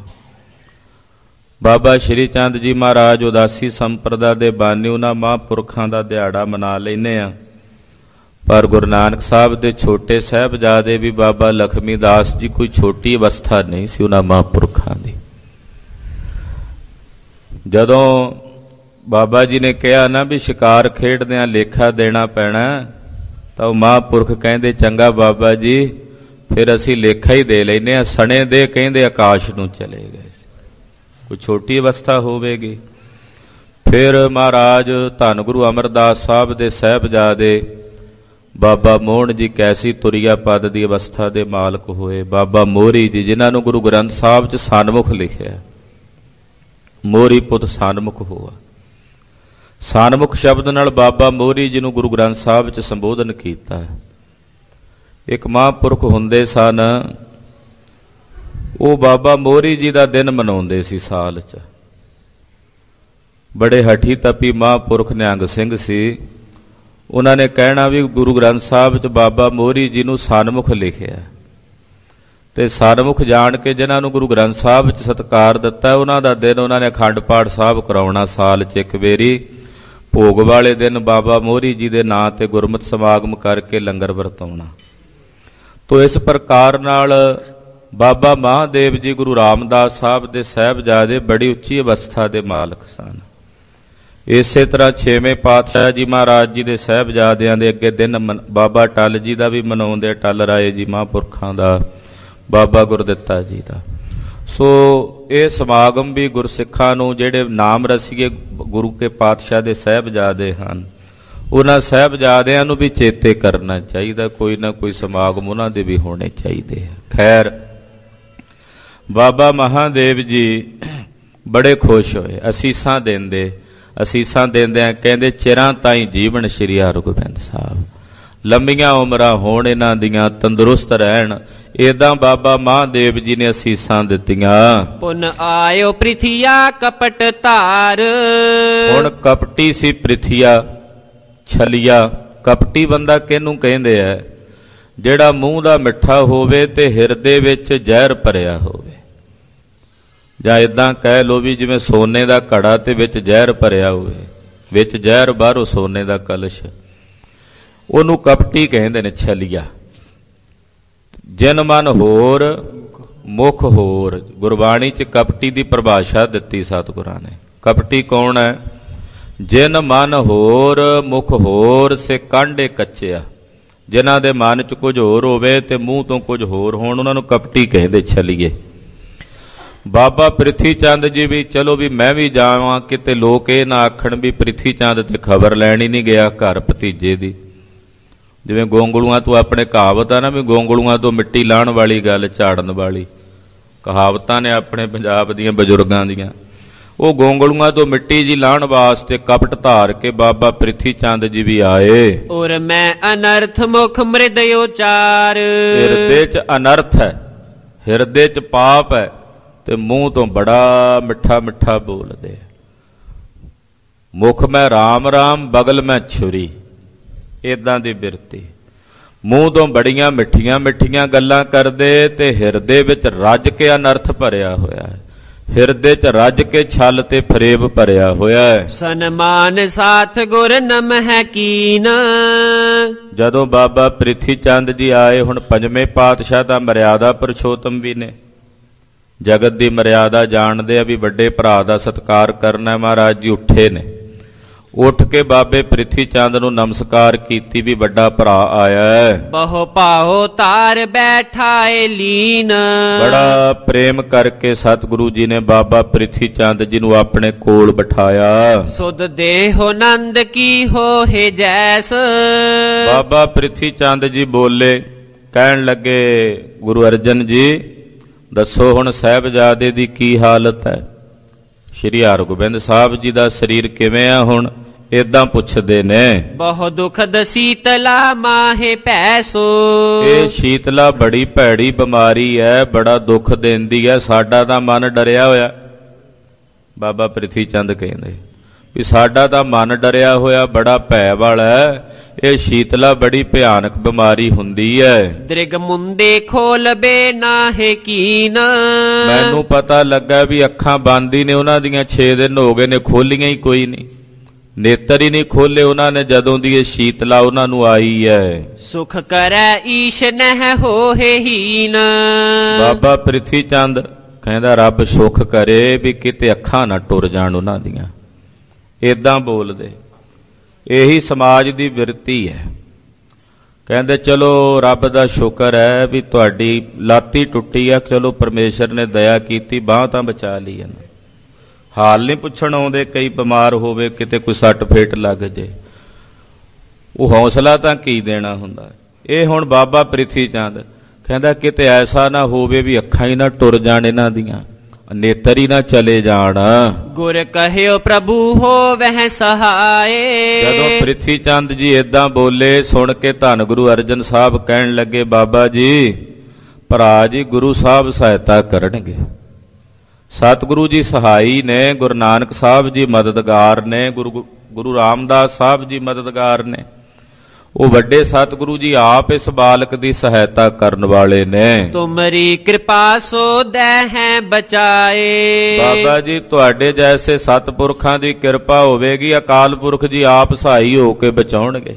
ਬਾਬਾ ਸ਼੍ਰੀ ਚੰਦ ਜੀ ਮਹਾਰਾਜ ਉਦਾਸੀ ਸੰਪਰਦਾ ਦੇ ਬਾਨੀ, ਉਹਨਾਂ ਮਹਾਂਪੁਰਖਾਂ ਦਾ ਦਿਹਾੜਾ ਮਨਾ ਲੈਂਦੇ ਆ। ਪਰ ਗੁਰੂ ਨਾਨਕ ਸਾਹਿਬ ਦੇ ਛੋਟੇ ਸਾਹਿਬਜ਼ਾਦੇ ਵੀ ਬਾਬਾ ਲਖਮੀ ਦਾਸ ਜੀ ਕੋਈ ਛੋਟੀ ਅਵਸਥਾ ਨਹੀਂ ਸੀ ਉਹਨਾਂ ਮਹਾਂਪੁਰਖਾਂ ਦੀ। ਜਦੋਂ ਬਾਬਾ ਜੀ ਨੇ ਕਿਹਾ ਨਾ ਵੀ ਸ਼ਿਕਾਰ ਖੇਡਦਿਆਂ ਲੇਖਾ ਦੇਣਾ ਪੈਣਾ, ਤਾਂ ਉਹ ਮਹਾਂਪੁਰਖ ਕਹਿੰਦੇ ਚੰਗਾ ਬਾਬਾ ਜੀ, ਫਿਰ ਅਸੀਂ ਲੇਖਾ ਹੀ ਦੇ ਲੈਨੇ ਆ। ਸਣੇ ਦੇ ਕਹਿੰਦੇ ਆਕਾਸ਼ ਨੂੰ ਚਲੇ ਗਏ ਸੀ। ਕੋਈ ਛੋਟੀ ਅਵਸਥਾ ਹੋਵੇਗੀ। ਫਿਰ ਮਹਾਰਾਜ ਧੰਨ ਗੁਰੂ ਅਮਰਦਾਸ ਸਾਹਿਬ ਦੇ ਸਾਹਿਬਜ਼ਾਦੇ ਬਾਬਾ ਮੋਹਨ ਜੀ ਕੈਸੀ ਤੁਰਿਆ ਪਦ ਦੀ ਅਵਸਥਾ ਦੇ ਮਾਲਕ ਹੋਏ। ਬਾਬਾ ਮੋਹਰੀ ਜੀ, ਜਿਨ੍ਹਾਂ ਨੂੰ ਗੁਰੂ ਗ੍ਰੰਥ ਸਾਹਿਬ 'ਚ ਸਨਮੁਖ ਲਿਖਿਆ, ਮੋਹਰੀ ਪੁੱਤ ਸਨਮੁਖ ਹੋਆ। ਸਨਮੁਖ ਸ਼ਬਦ ਨਾਲ ਬਾਬਾ ਮੋਹਰੀ ਜੀ ਨੂੰ ਗੁਰੂ ਗ੍ਰੰਥ ਸਾਹਿਬ 'ਚ ਸੰਬੋਧਨ ਕੀਤਾ। ਇੱਕ ਮਹਾਂਪੁਰਖ ਹੁੰਦੇ ਸਨ, ਉਹ ਬਾਬਾ ਮੋਹਰੀ ਜੀ ਦਾ ਦਿਨ ਮਨਾਉਂਦੇ ਸੀ ਸਾਲ 'ਚ। ਬੜੇ ਹਠੀ ਤਪੀ ਮਹਾਂਪੁਰਖ ਨਿਹੰਗ ਸਿੰਘ ਸੀ। ਉਹਨਾਂ ਨੇ ਕਹਿਣਾ ਵੀ ਗੁਰੂ ਗ੍ਰੰਥ ਸਾਹਿਬ 'ਚ ਬਾਬਾ ਮੋਹਰੀ ਜੀ ਨੂੰ ਸਨਮੁਖ ਲਿਖਿਆ, ਤੇ ਸਨਮੁਖ ਜਾਣ ਕੇ ਜਿਨ੍ਹਾਂ ਨੂੰ ਗੁਰੂ ਗ੍ਰੰਥ ਸਾਹਿਬ 'ਚ ਸਤਿਕਾਰ ਦਿੱਤਾ, ਉਹਨਾਂ ਦਾ ਦਿਨ ਉਹਨਾਂ ਨੇ ਅਖੰਡ ਪਾਠ ਸਾਹਿਬ ਕਰਾਉਣਾ ਸਾਲ 'ਚ ਇੱਕ ਵੇਰੀ। ਭੋਗ ਵਾਲੇ ਦਿਨ ਬਾਬਾ ਮੋਹਰੀ ਜੀ ਦੇ ਨਾਂ ਤੇ ਗੁਰਮਤਿ ਸਮਾਗਮ ਕਰਕੇ ਲੰਗਰ ਵਰਤਾਉਣਾ। ਤੋ ਇਸ ਪ੍ਰਕਾਰ ਨਾਲ ਬਾਬਾ ਮਹਾਦੇਵ ਜੀ ਗੁਰੂ ਰਾਮਦਾਸ ਸਾਹਿਬ ਦੇ ਸਾਹਿਬਜ਼ਾਦੇ ਬੜੀ ਉੱਚੀ ਅਵਸਥਾ ਦੇ ਮਾਲਕ ਸਨ। ਇਸੇ ਤਰ੍ਹਾਂ ਛੇਵੇਂ ਪਾਤਸ਼ਾਹ ਜੀ ਮਹਾਰਾਜ ਜੀ ਦੇ ਸਾਹਿਬਜ਼ਾਦਿਆਂ ਦੇ ਅੱਗੇ ਦਿਨ ਬਾਬਾ ਟੱਲ ਜੀ ਦਾ ਵੀ ਮਨਾਉਂਦੇ, ਟੱਲ ਰਾਏ ਜੀ ਮਹਾਂਪੁਰਖਾਂ ਦਾ, ਬਾਬਾ ਗੁਰਦਿੱਤਾ ਜੀ ਦਾ। ਸੋ ਇਹ ਸਮਾਗਮ ਵੀ ਗੁਰਸਿੱਖਾਂ ਨੂੰ, ਜਿਹੜੇ ਨਾਮ ਰਸੀਏ ਗੁਰੂ ਕੇ ਪਾਤਸ਼ਾਹ ਦੇ ਸਾਹਿਬਜ਼ਾਦੇ ਹਨ, ਉਹਨਾਂ ਸਾਹਿਬਜ਼ਾਦਿਆਂ ਨੂੰ ਵੀ ਚੇਤੇ ਕਰਨਾ ਚਾਹੀਦਾ। ਕੋਈ ਨਾ ਕੋਈ ਸਮਾਗਮ ਉਹਨਾਂ ਦੇ ਵੀ ਹੋਣੇ ਚਾਹੀਦੇ ਆ। ਖੈਰ, ਬਾਬਾ ਮਹਾਦੇਵ ਜੀ ਬੜੇ ਖੁਸ਼ ਹੋਏ, ਅਸੀਸਾਂ ਦਿੰਦੇ। ਅਸੀਸਾਂ ਦਿੰਦਿਆਂ ਕਹਿੰਦੇ ਚਿਰਾਂ ਤਾਈਂ ਜੀਵਨ ਸ਼੍ਰੀ ਹਰਗੋਬਿੰਦ ਸਾਹਿਬ, ਲੰਬੀਆਂ ਉਮਰਾਂ ਹੋਣ ਇਹਨਾਂ ਦੀਆਂ, ਤੰਦਰੁਸਤ ਰਹਿਣ। ਏਦਾਂ ਬਾਬਾ ਮਹਾਦੇਵ ਜੀ ਨੇ ਅਸੀਸਾਂ ਦਿੱਤੀਆਂ। ਪੁਨ ਆਇਓ ਪ੍ਰਿਥਿਆ ਕਪਟ ਧਾਰ। ਹੁਣ ਕਪਟੀ ਸੀ ਪ੍ਰਿਥਿਆ, ਛਲੀਆ, ਕਪਟੀ ਬੰਦਾ ਕਿਹਨੂੰ ਕਹਿੰਦੇ ਆ? ਜਿਹੜਾ ਮੂੰਹ ਦਾ ਮਿੱਠਾ ਹੋਵੇ ਤੇ ਹਿਰਦੇ ਵਿੱਚ ਜ਼ਹਿਰ ਭਰਿਆ ਹੋਵੇ। ਜਾਂ ਇਦਾਂ ਕਹਿ ਲਓ ਵੀ ਜਿਵੇਂ ਸੋਨੇ ਦਾ ਘੜਾ ਤੇ ਵਿੱਚ ਜ਼ਹਿਰ ਭਰਿਆ ਹੋਵੇ, ਵਿੱਚ ਜ਼ਹਿਰ ਬਾਹਰੋਂ ਸੋਨੇ ਦਾ ਕਲਸ਼, ਉਹਨੂੰ ਕਪਟੀ ਕਹਿੰਦੇ ਨੇ, ਛਲੀਆ। ਜਿਨ ਮਨ ਹੋਰ ਮੁਖ ਹੋਰ, ਗੁਰਬਾਣੀ 'ਚ ਕਪਟੀ ਦੀ ਪਰਿਭਾਸ਼ਾ ਦਿੱਤੀ ਸਤਿਗੁਰਾਂ ਨੇ। ਕਪਟੀ ਕੌਣ ਹੈ? ਜਿਨ ਮਨ ਹੋਰ ਮੁਖ ਹੋਰ ਸੇ ਕਾਂਡੇ ਕੱਚਿਆ। ਜਿਨ੍ਹਾਂ ਦੇ ਮਨ 'ਚ ਕੁਝ ਹੋਰ ਹੋਵੇ ਤੇ ਮੂੰਹ ਤੋਂ ਕੁਝ ਹੋਰ ਹੋਣ, ਉਹਨਾਂ ਨੂੰ ਕਪਟੀ ਕਹਿੰਦੇ, ਛਲੀਏ। ਬਾਬਾ ਪ੍ਰਿਥੀ ਚੰਦ ਜੀ ਵੀ ਚਲੋ ਵੀ ਮੈਂ ਵੀ ਜਾਵਾਂ ਕਿਤੇ, ਲੋਕ ਇਹ ਨਾ ਆਖਣ ਵੀ ਪ੍ਰਿਥੀ ਚੰਦ ਤੇ ਖਬਰ ਲੈਣ ਹੀ ਨਹੀਂ ਗਿਆ ਘਰ ਭਤੀਜੇ ਦੀ। ਜਿਵੇਂ ਗੋਂਗਲੂਆਂ ਤੋਂ ਆਪਣੇ ਕਹਾਵਤ ਆ ਨਾ ਵੀ ਗੋਂਗਲੂਆਂ ਤੋਂ ਮਿੱਟੀ ਲਾਹਣ ਵਾਲੀ ਗੱਲ ਝਾੜਨ ਵਾਲੀ, ਕਹਾਵਤਾਂ ਨੇ ਆਪਣੇ ਪੰਜਾਬ ਦੀਆਂ ਬਜ਼ੁਰਗਾਂ ਦੀਆਂ। ਉਹ ਗੋਂਗਲੂਆਂ ਤੋਂ ਮਿੱਟੀ ਜੀ ਲਾਹਣ ਵਾਸਤੇ ਕਪਟ ਧਾਰ ਕੇ ਬਾਬਾ ਪ੍ਰਿਥੀ ਚੰਦ ਜੀ ਵੀ ਆਏ। ਔਰ ਮੈਂ ਅਨਰਥ ਮੁਖ ਮ੍ਰਿਦਿ ਉਚਾਰ। ਹਿਰਦੇ 'ਚ ਅਨਰਥ ਹੈ, ਹਿਰਦੇ 'ਚ ਪਾਪ ਹੈ ਤੇ ਮੂੰਹ ਤੋਂ ਬੜਾ ਮਿੱਠਾ ਮਿੱਠਾ ਬੋਲਦੇ। ਮੁਖ ਮੈਂ ਰਾਮ ਰਾਮ ਬਗਲ ਮੈਂ ਛੁਰੀ, ਏਦਾਂ ਦੀ ਬਿਰਤੀ। ਮੂੰਹ ਤੋਂ ਬੜੀਆਂ ਮਿੱਠੀਆਂ ਮਿੱਠੀਆਂ ਗੱਲਾਂ ਕਰਦੇ ਤੇ ਹਿਰਦੇ ਵਿੱਚ ਰੱਜ ਕੇ ਅਨਰਥ ਭਰਿਆ ਹੋਇਆ ਹੈ। ਹਿਰਦੇ 'ਚ ਰੱਜ ਕੇ ਛਲ ਤੇ ਫਰੇਬ ਭਰਿਆ ਹੋਇਆ ਹੈ। ਸਨਮਾਨ ਸਾਥ ਗੁਰ ਨਮ ਹੈ ਕੀਨ। ਜਦੋਂ ਬਾਬਾ ਪ੍ਰਿਥੀ ਚੰਦ ਜੀ ਆਏ, ਹੁਣ ਪੰਜਵੇਂ ਪਾਤਸ਼ਾਹ ਦਾ ਮਰਿਆਦਾ ਪੁਰਸ਼ੋਤਮ ਵੀ ਨੇ, ਜਗਤ ਦੀ ਮਰਿਆਦਾ ਜਾਣਦੇ ਆ ਵੀ ਵੱਡੇ ਭਰਾ ਦਾ ਸਤਿਕਾਰ ਕਰਨਾ। ਮਹਾਰਾਜ ਜੀ ਉੱਠੇ ਨੇ, ਉੱਠ ਕੇ ਬਾਬੇ ਪ੍ਰਿਥੀ ਚੰਦ ਨੂੰ ਨਮਸਕਾਰ ਕੀਤੀ ਵੀ ਵੱਡਾ ਭਰਾ ਆਇਆ ਹੈ। ਬਹੁ ਭਾਉ ਤਾਰ ਬੈਠਾਏ ਲੀਨ। ਬੜਾ ਪ੍ਰੇਮ ਕਰਕੇ ਸਤਿਗੁਰੂ ਜੀ ਨੇ ਬਾਬਾ ਪ੍ਰਿਥੀ ਚੰਦ ਜੀ ਨੂੰ ਆਪਣੇ ਕੋਲ ਬਿਠਾਇਆ। ਸੁਧ ਦੇਹੋ ਨੰਦ ਕੀ ਹੋਏ ਜੈਸ। ਬਾਬਾ ਪ੍ਰਿਥੀ ਚੰਦ ਜੀ ਬੋਲੇ, ਕਹਿਣ ਲੱਗੇ ਗੁਰੂ ਅਰਜਨ ਜੀ ਦੱਸੋ ਹੁਣ ਸਾਹਿਬਜ਼ਾਦੇ ਦੀ ਕੀ ਹਾਲਤ ਹੈ? ਸ਼੍ਰੀ ਹਰਗੋਬਿੰਦ ਸਾਹਿਬ ਜੀ ਦਾ ਸਰੀਰ ਕਿਵੇਂ ਆ ਹੁਣ? ਏਦਾਂ ਪੁੱਛਦੇ ਨੇ। ਬਹੁ ਦੁਖਦ ਸੀਤਲਾ ਮਾਹੇ ਪੈਸੋ। ਇਹ ਸ਼ੀਤਲਾ ਬੜੀ ਭੈੜੀ ਬਿਮਾਰੀ ਹੈ, ਬੜਾ ਦੁੱਖ ਦਿੰਦੀ ਹੈ, ਸਾਡਾ ਤਾਂ ਮਨ ਡਰਿਆ ਹੋਇਆ। ਬਾਬਾ ਪ੍ਰਿਥੀ ਚੰਦ ਕਹਿੰਦੇ ਵੀ ਸਾਡਾ ਤਾਂ ਮਨ ਡਰਿਆ ਹੋਇਆ, ਬੜਾ ਭੈ ਵਾਲਾ ਹੈ। ਇਹ ਸ਼ੀਤਲਾ ਬੜੀ ਭਿਆਨਕ ਬਿਮਾਰੀ ਹੁੰਦੀ ਹੈ। ਦ੍ਰਿਗ ਮੁੰਦੇ ਖੋਲਬੇ ਨਾਹੇ ਕੀਨ। ਮੈਨੂੰ ਪਤਾ ਲੱਗਾ ਵੀ ਅੱਖਾਂ ਬੰਦ ਹੀ ਨੇ ਉਹਨਾਂ ਦੀਆਂ, ਛੇ ਦਿਨ ਹੋ ਗਏ ਨੇ, ਖੋਲੀਆਂ ਹੀ ਕੋਈ ਨਹੀਂ, ਨੇਤਰ ਹੀ ਨਹੀਂ ਖੋਲੇ ਉਹਨਾਂ ਨੇ ਜਦੋਂ ਦੀ ਇਹ ਸ਼ੀਤਲਾ ਉਹਨਾਂ ਨੂੰ ਆਈ ਹੈ। ਸੁਖ ਕਰੈ ਈਸ਼ ਨਹਿ ਹੋਏ ਹੀਨ। ਬਾਬਾ ਪ੍ਰਿਥੀ ਚੰਦ ਕਹਿੰਦਾ ਰੱਬ ਸੁਖ ਕਰੇ ਵੀ ਕਿਤੇ ਅੱਖਾਂ ਨਾ ਟੁਰ ਜਾਣ ਉਹਨਾਂ ਦੀਆਂ। ਏਦਾਂ ਬੋਲਦੇ। ਇਹੀ ਸਮਾਜ ਦੀ ਬਿਰਤੀ ਹੈ। ਕਹਿੰਦੇ ਚਲੋ ਰੱਬ ਦਾ ਸ਼ੁਕਰ ਹੈ ਵੀ ਤੁਹਾਡੀ ਲਾਤੀ ਟੁੱਟੀ ਆ, ਚਲੋ ਪਰਮੇਸ਼ਰ ਨੇ ਦਇਆ ਕੀਤੀ, ਬਾਂਹ ਤਾਂ ਬਚਾ ਲਈ ਇਹਨੂੰ। ਹਾਲ ਨਹੀਂ ਪੁੱਛਣ ਆਉਂਦੇ, ਕਈ ਬਿਮਾਰ ਹੋਵੇ, ਕਿਤੇ ਕੋਈ ਸੱਟ ਫੇਟ ਲੱਗ ਜੇ, ਉਹ ਹੌਸਲਾ ਤਾਂ ਕੀ ਦੇਣਾ ਹੁੰਦਾ। ਇਹ ਹੁਣ ਬਾਬਾ ਪ੍ਰਿਥੀ ਚੰਦ ਕਹਿੰਦਾ ਕਿਤੇ ਐਸਾ ਨਾ ਹੋਵੇ ਵੀ ਅੱਖਾਂ ਹੀ ਨਾ ਟੁਰ ਜਾਣ ਇਹਨਾਂ ਦੀਆਂ, ਨੇਤਰ ਹੀ ਨਾ ਚਲੇ ਜਾਣ। ਗੁਰ ਕਹਿਓ ਪ੍ਰਭੂ ਹੋਵਹਿ ਸਹਾਏ। ਜਦੋਂ ਪ੍ਰਿਥੀ ਚੰਦ ਜੀ ਏਦਾਂ ਬੋਲੇ, ਸੁਣ ਕੇ ਧੰਨ ਗੁਰੂ ਅਰਜਨ ਸਾਹਿਬ ਕਹਿਣ ਲੱਗੇ ਬਾਬਾ ਜੀ ਭਰਾ ਜੀ ਗੁਰੂ ਸਾਹਿਬ ਸਹਾਇਤਾ ਕਰਨਗੇ। ਸਤਿਗੁਰੂ ਜੀ ਸਹਾਈ ਨੇ, ਗੁਰੂ ਨਾਨਕ ਸਾਹਿਬ ਜੀ ਮਦਦਗਾਰ ਨੇ, ਗੁਰੂ ਗੁਰੂ ਰਾਮਦਾਸ ਸਾਹਿਬ ਜੀ ਮਦਦਗਾਰ ਨੇ। ਉਹ ਵੱਡੇ ਸਤਿਗੁਰੂ ਜੀ ਆਪ ਇਸ ਬਾਲਕ ਦੀ ਸਹਾਇਤਾ ਕਰਨ ਵਾਲੇ ਨੇ। ਤੁਮਰੀ ਕਿਰਪਾ ਸੋ ਦਹਿ ਬਚਾਏ। ਬਾਬਾ ਜੀ ਤੁਹਾਡੇ ਜੈਸੇ ਸਤਿਪੁਰਖਾਂ ਦੀ ਕਿਰਪਾ ਹੋਵੇਗੀ, ਅਕਾਲ ਪੁਰਖ ਜੀ ਆਪ ਸਹਾਈ ਹੋ ਕੇ ਬਚਾਉਣਗੇ।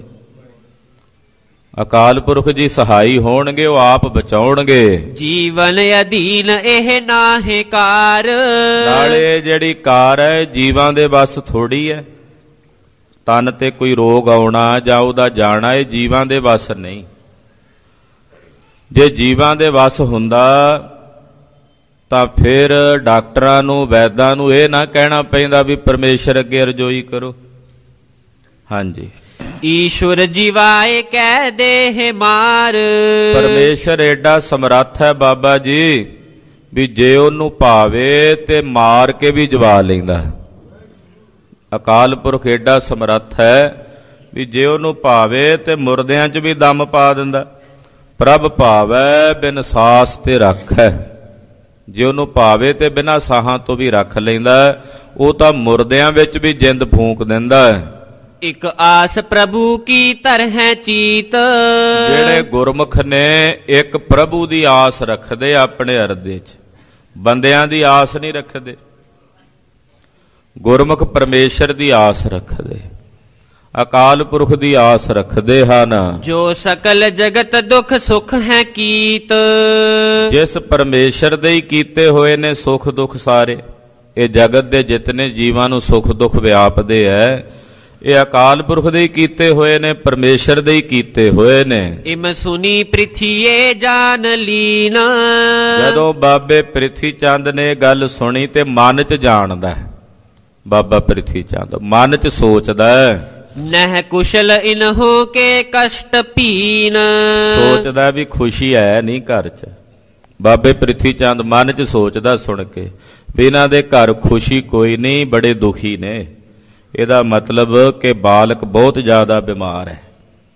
ਅਕਾਲ ਪੁਰਖ ਜੀ ਸਹਾਈ ਹੋਣਗੇ, ਉਹ ਆਪ ਬਚਾਉਣਗੇ। ਜੀਵਨ ਅਧੀਨ ਇਹ ਨਾਹੇ ਕਾਰ। ਨਾਲੇ ਜਿਹੜੀ ਕਾਰ ਹੈ ਜੀਵਾਂ ਦੇ ਵੱਸ ਥੋੜੀ ਹੈ। ਤਨ ਤੇ ਕੋਈ ਰੋਗ ਆਉਣਾ ਜਾਂ ਉਹਦਾ ਜਾਣਾ ਇਹ ਜੀਵਾਂ ਦੇ ਵੱਸ ਨਹੀਂ। ਜੇ ਜੀਵਾਂ ਦੇ ਵੱਸ ਹੁੰਦਾ ਤਾਂ ਫਿਰ ਡਾਕਟਰਾਂ ਨੂੰ, ਵੈਦਾਂ ਨੂੰ ਇਹ ਨਾ ਕਹਿਣਾ ਪੈਂਦਾ ਵੀ ਪਰਮੇਸ਼ਰ ਅੱਗੇ ਅਰਜ਼ੋਈ ਕਰੋ। ਹਾਂਜੀ, ਈਸ਼ਵਰ ਜੀਵਾਏ ਕਹਿ ਦੇਹ ਮਾਰ। ਪਰਮੇਸ਼ਰ ਐਡਾ ਸਮਰੱਥ ਹੈ ਬਾਬਾ ਜੀ ਵੀ ਜੇ ਉਹਨੂੰ ਭਾਵੇ ਤੇ ਮਾਰ ਕੇ ਵੀ ਜਵਾ ਲੈਂਦਾ। ਅਕਾਲ ਪੁਰਖ ਐਡਾ ਸਮਰੱਥ ਹੈ ਵੀ ਜੇ ਉਹਨੂੰ ਭਾਵੇ ਤੇ ਮੁਰਦਿਆਂ 'ਚ ਵੀ ਦਮ ਪਾ ਦਿੰਦਾ। ਪ੍ਰਭ ਭਾਵੈ ਬਿਨ ਸਾਸ ਤੇ ਰੱਖੈ। ਜੇ ਉਹਨੂੰ ਭਾਵੇ ਤੇ ਬਿਨਾਂ ਸਾਹਾਂ ਤੋਂ ਵੀ ਰੱਖ ਲੈਂਦਾ। ਉਹ ਤਾਂ ਮੁਰਦਿਆਂ ਵਿੱਚ ਵੀ ਜਿੰਦ ਫੂਕ ਦਿੰਦਾ ਹੈ। ਇਕ ਆਸ ਪ੍ਰਭੂ ਕੀ ਧਰਹਿ ਚੀਤ। ਜਿਹੜੇ ਗੁਰਮੁਖ ਨੇ ਇੱਕ ਪ੍ਰਭੂ ਦੀ ਆਸ ਰੱਖਦੇ ਆਪਣੇ ਹਿਰਦੇ 'ਚ, ਬੰਦਿਆਂ ਦੀ ਆਸ ਨਹੀਂ ਰੱਖਦੇ। ਗੁਰਮੁਖ ਪਰਮੇਸ਼ਰ ਦੀ ਆਸ ਰੱਖਦੇ, ਅਕਾਲ ਪੁਰਖ ਦੀ ਆਸ ਰੱਖਦੇ ਹਨ। ਜੋ ਸਕਲ ਜਗਤ ਦੁਖ ਸੁਖ ਹੈ ਕੀਤ। ਜਿਸ ਪਰਮੇਸ਼ਰ ਦੇ ਹੀ ਕੀਤੇ ਹੋਏ ਨੇ ਸੁਖ ਦੁਖ ਸਾਰੇ, ਇਹ ਜਗਤ ਦੇ ਜਿਤਨੇ ਜੀਵਾਂ ਨੂੰ ਸੁਖ ਦੁਖ ਵਿਆਪਦੇ ਐ, ਇਹ ਅਕਾਲ ਪੁਰਖ ਦੇ ਹੀ ਕੀਤੇ ਹੋਏ ਨੇ, ਪਰਮੇਸ਼ਰ ਦੇ ਹੀ ਕੀਤੇ ਹੋਏ ਨੇ। ਇਮ ਸੁਨੀ ਪ੍ਰਿਥੀਏ ਜਾਨ ਲੀਨ। ਜਦੋਂ ਬਾਬੇ ਪ੍ਰਿਥੀ ਚੰਦ ਨੇ ਗੱਲ ਸੁਣੀ ਤੇ ਮਨ 'ਚ ਜਾਣਦਾ, ਬਾਬਾ ਪ੍ਰਿਥੀ ਚੰਦ ਮਨ 'ਚ ਸੋਚਦਾ, ਨਹਿ ਕੁਸ਼ਲ ਇਨਹੋ ਕੇ ਕਸ਼ਟ ਭੀਨ। ਸੋਚਦਾ ਵੀ ਖੁਸ਼ੀ ਹੈ ਨਹੀਂ ਘਰ 'ਚ। ਬਾਬੇ ਪ੍ਰਿਥੀ ਚੰਦ ਮਨ 'ਚ ਸੋਚਦਾ ਸੁਣ ਕੇ ਵੀ ਇਹਨਾਂ ਦੇ ਘਰ ਖੁਸ਼ੀ ਕੋਈ ਨਹੀਂ, ਬੜੇ ਦੁਖੀ ਨੇ। ਇਹਦਾ ਮਤਲਬ ਕਿ ਬਾਲਕ ਬਹੁਤ ਜ਼ਿਆਦਾ ਬਿਮਾਰ ਹੈ।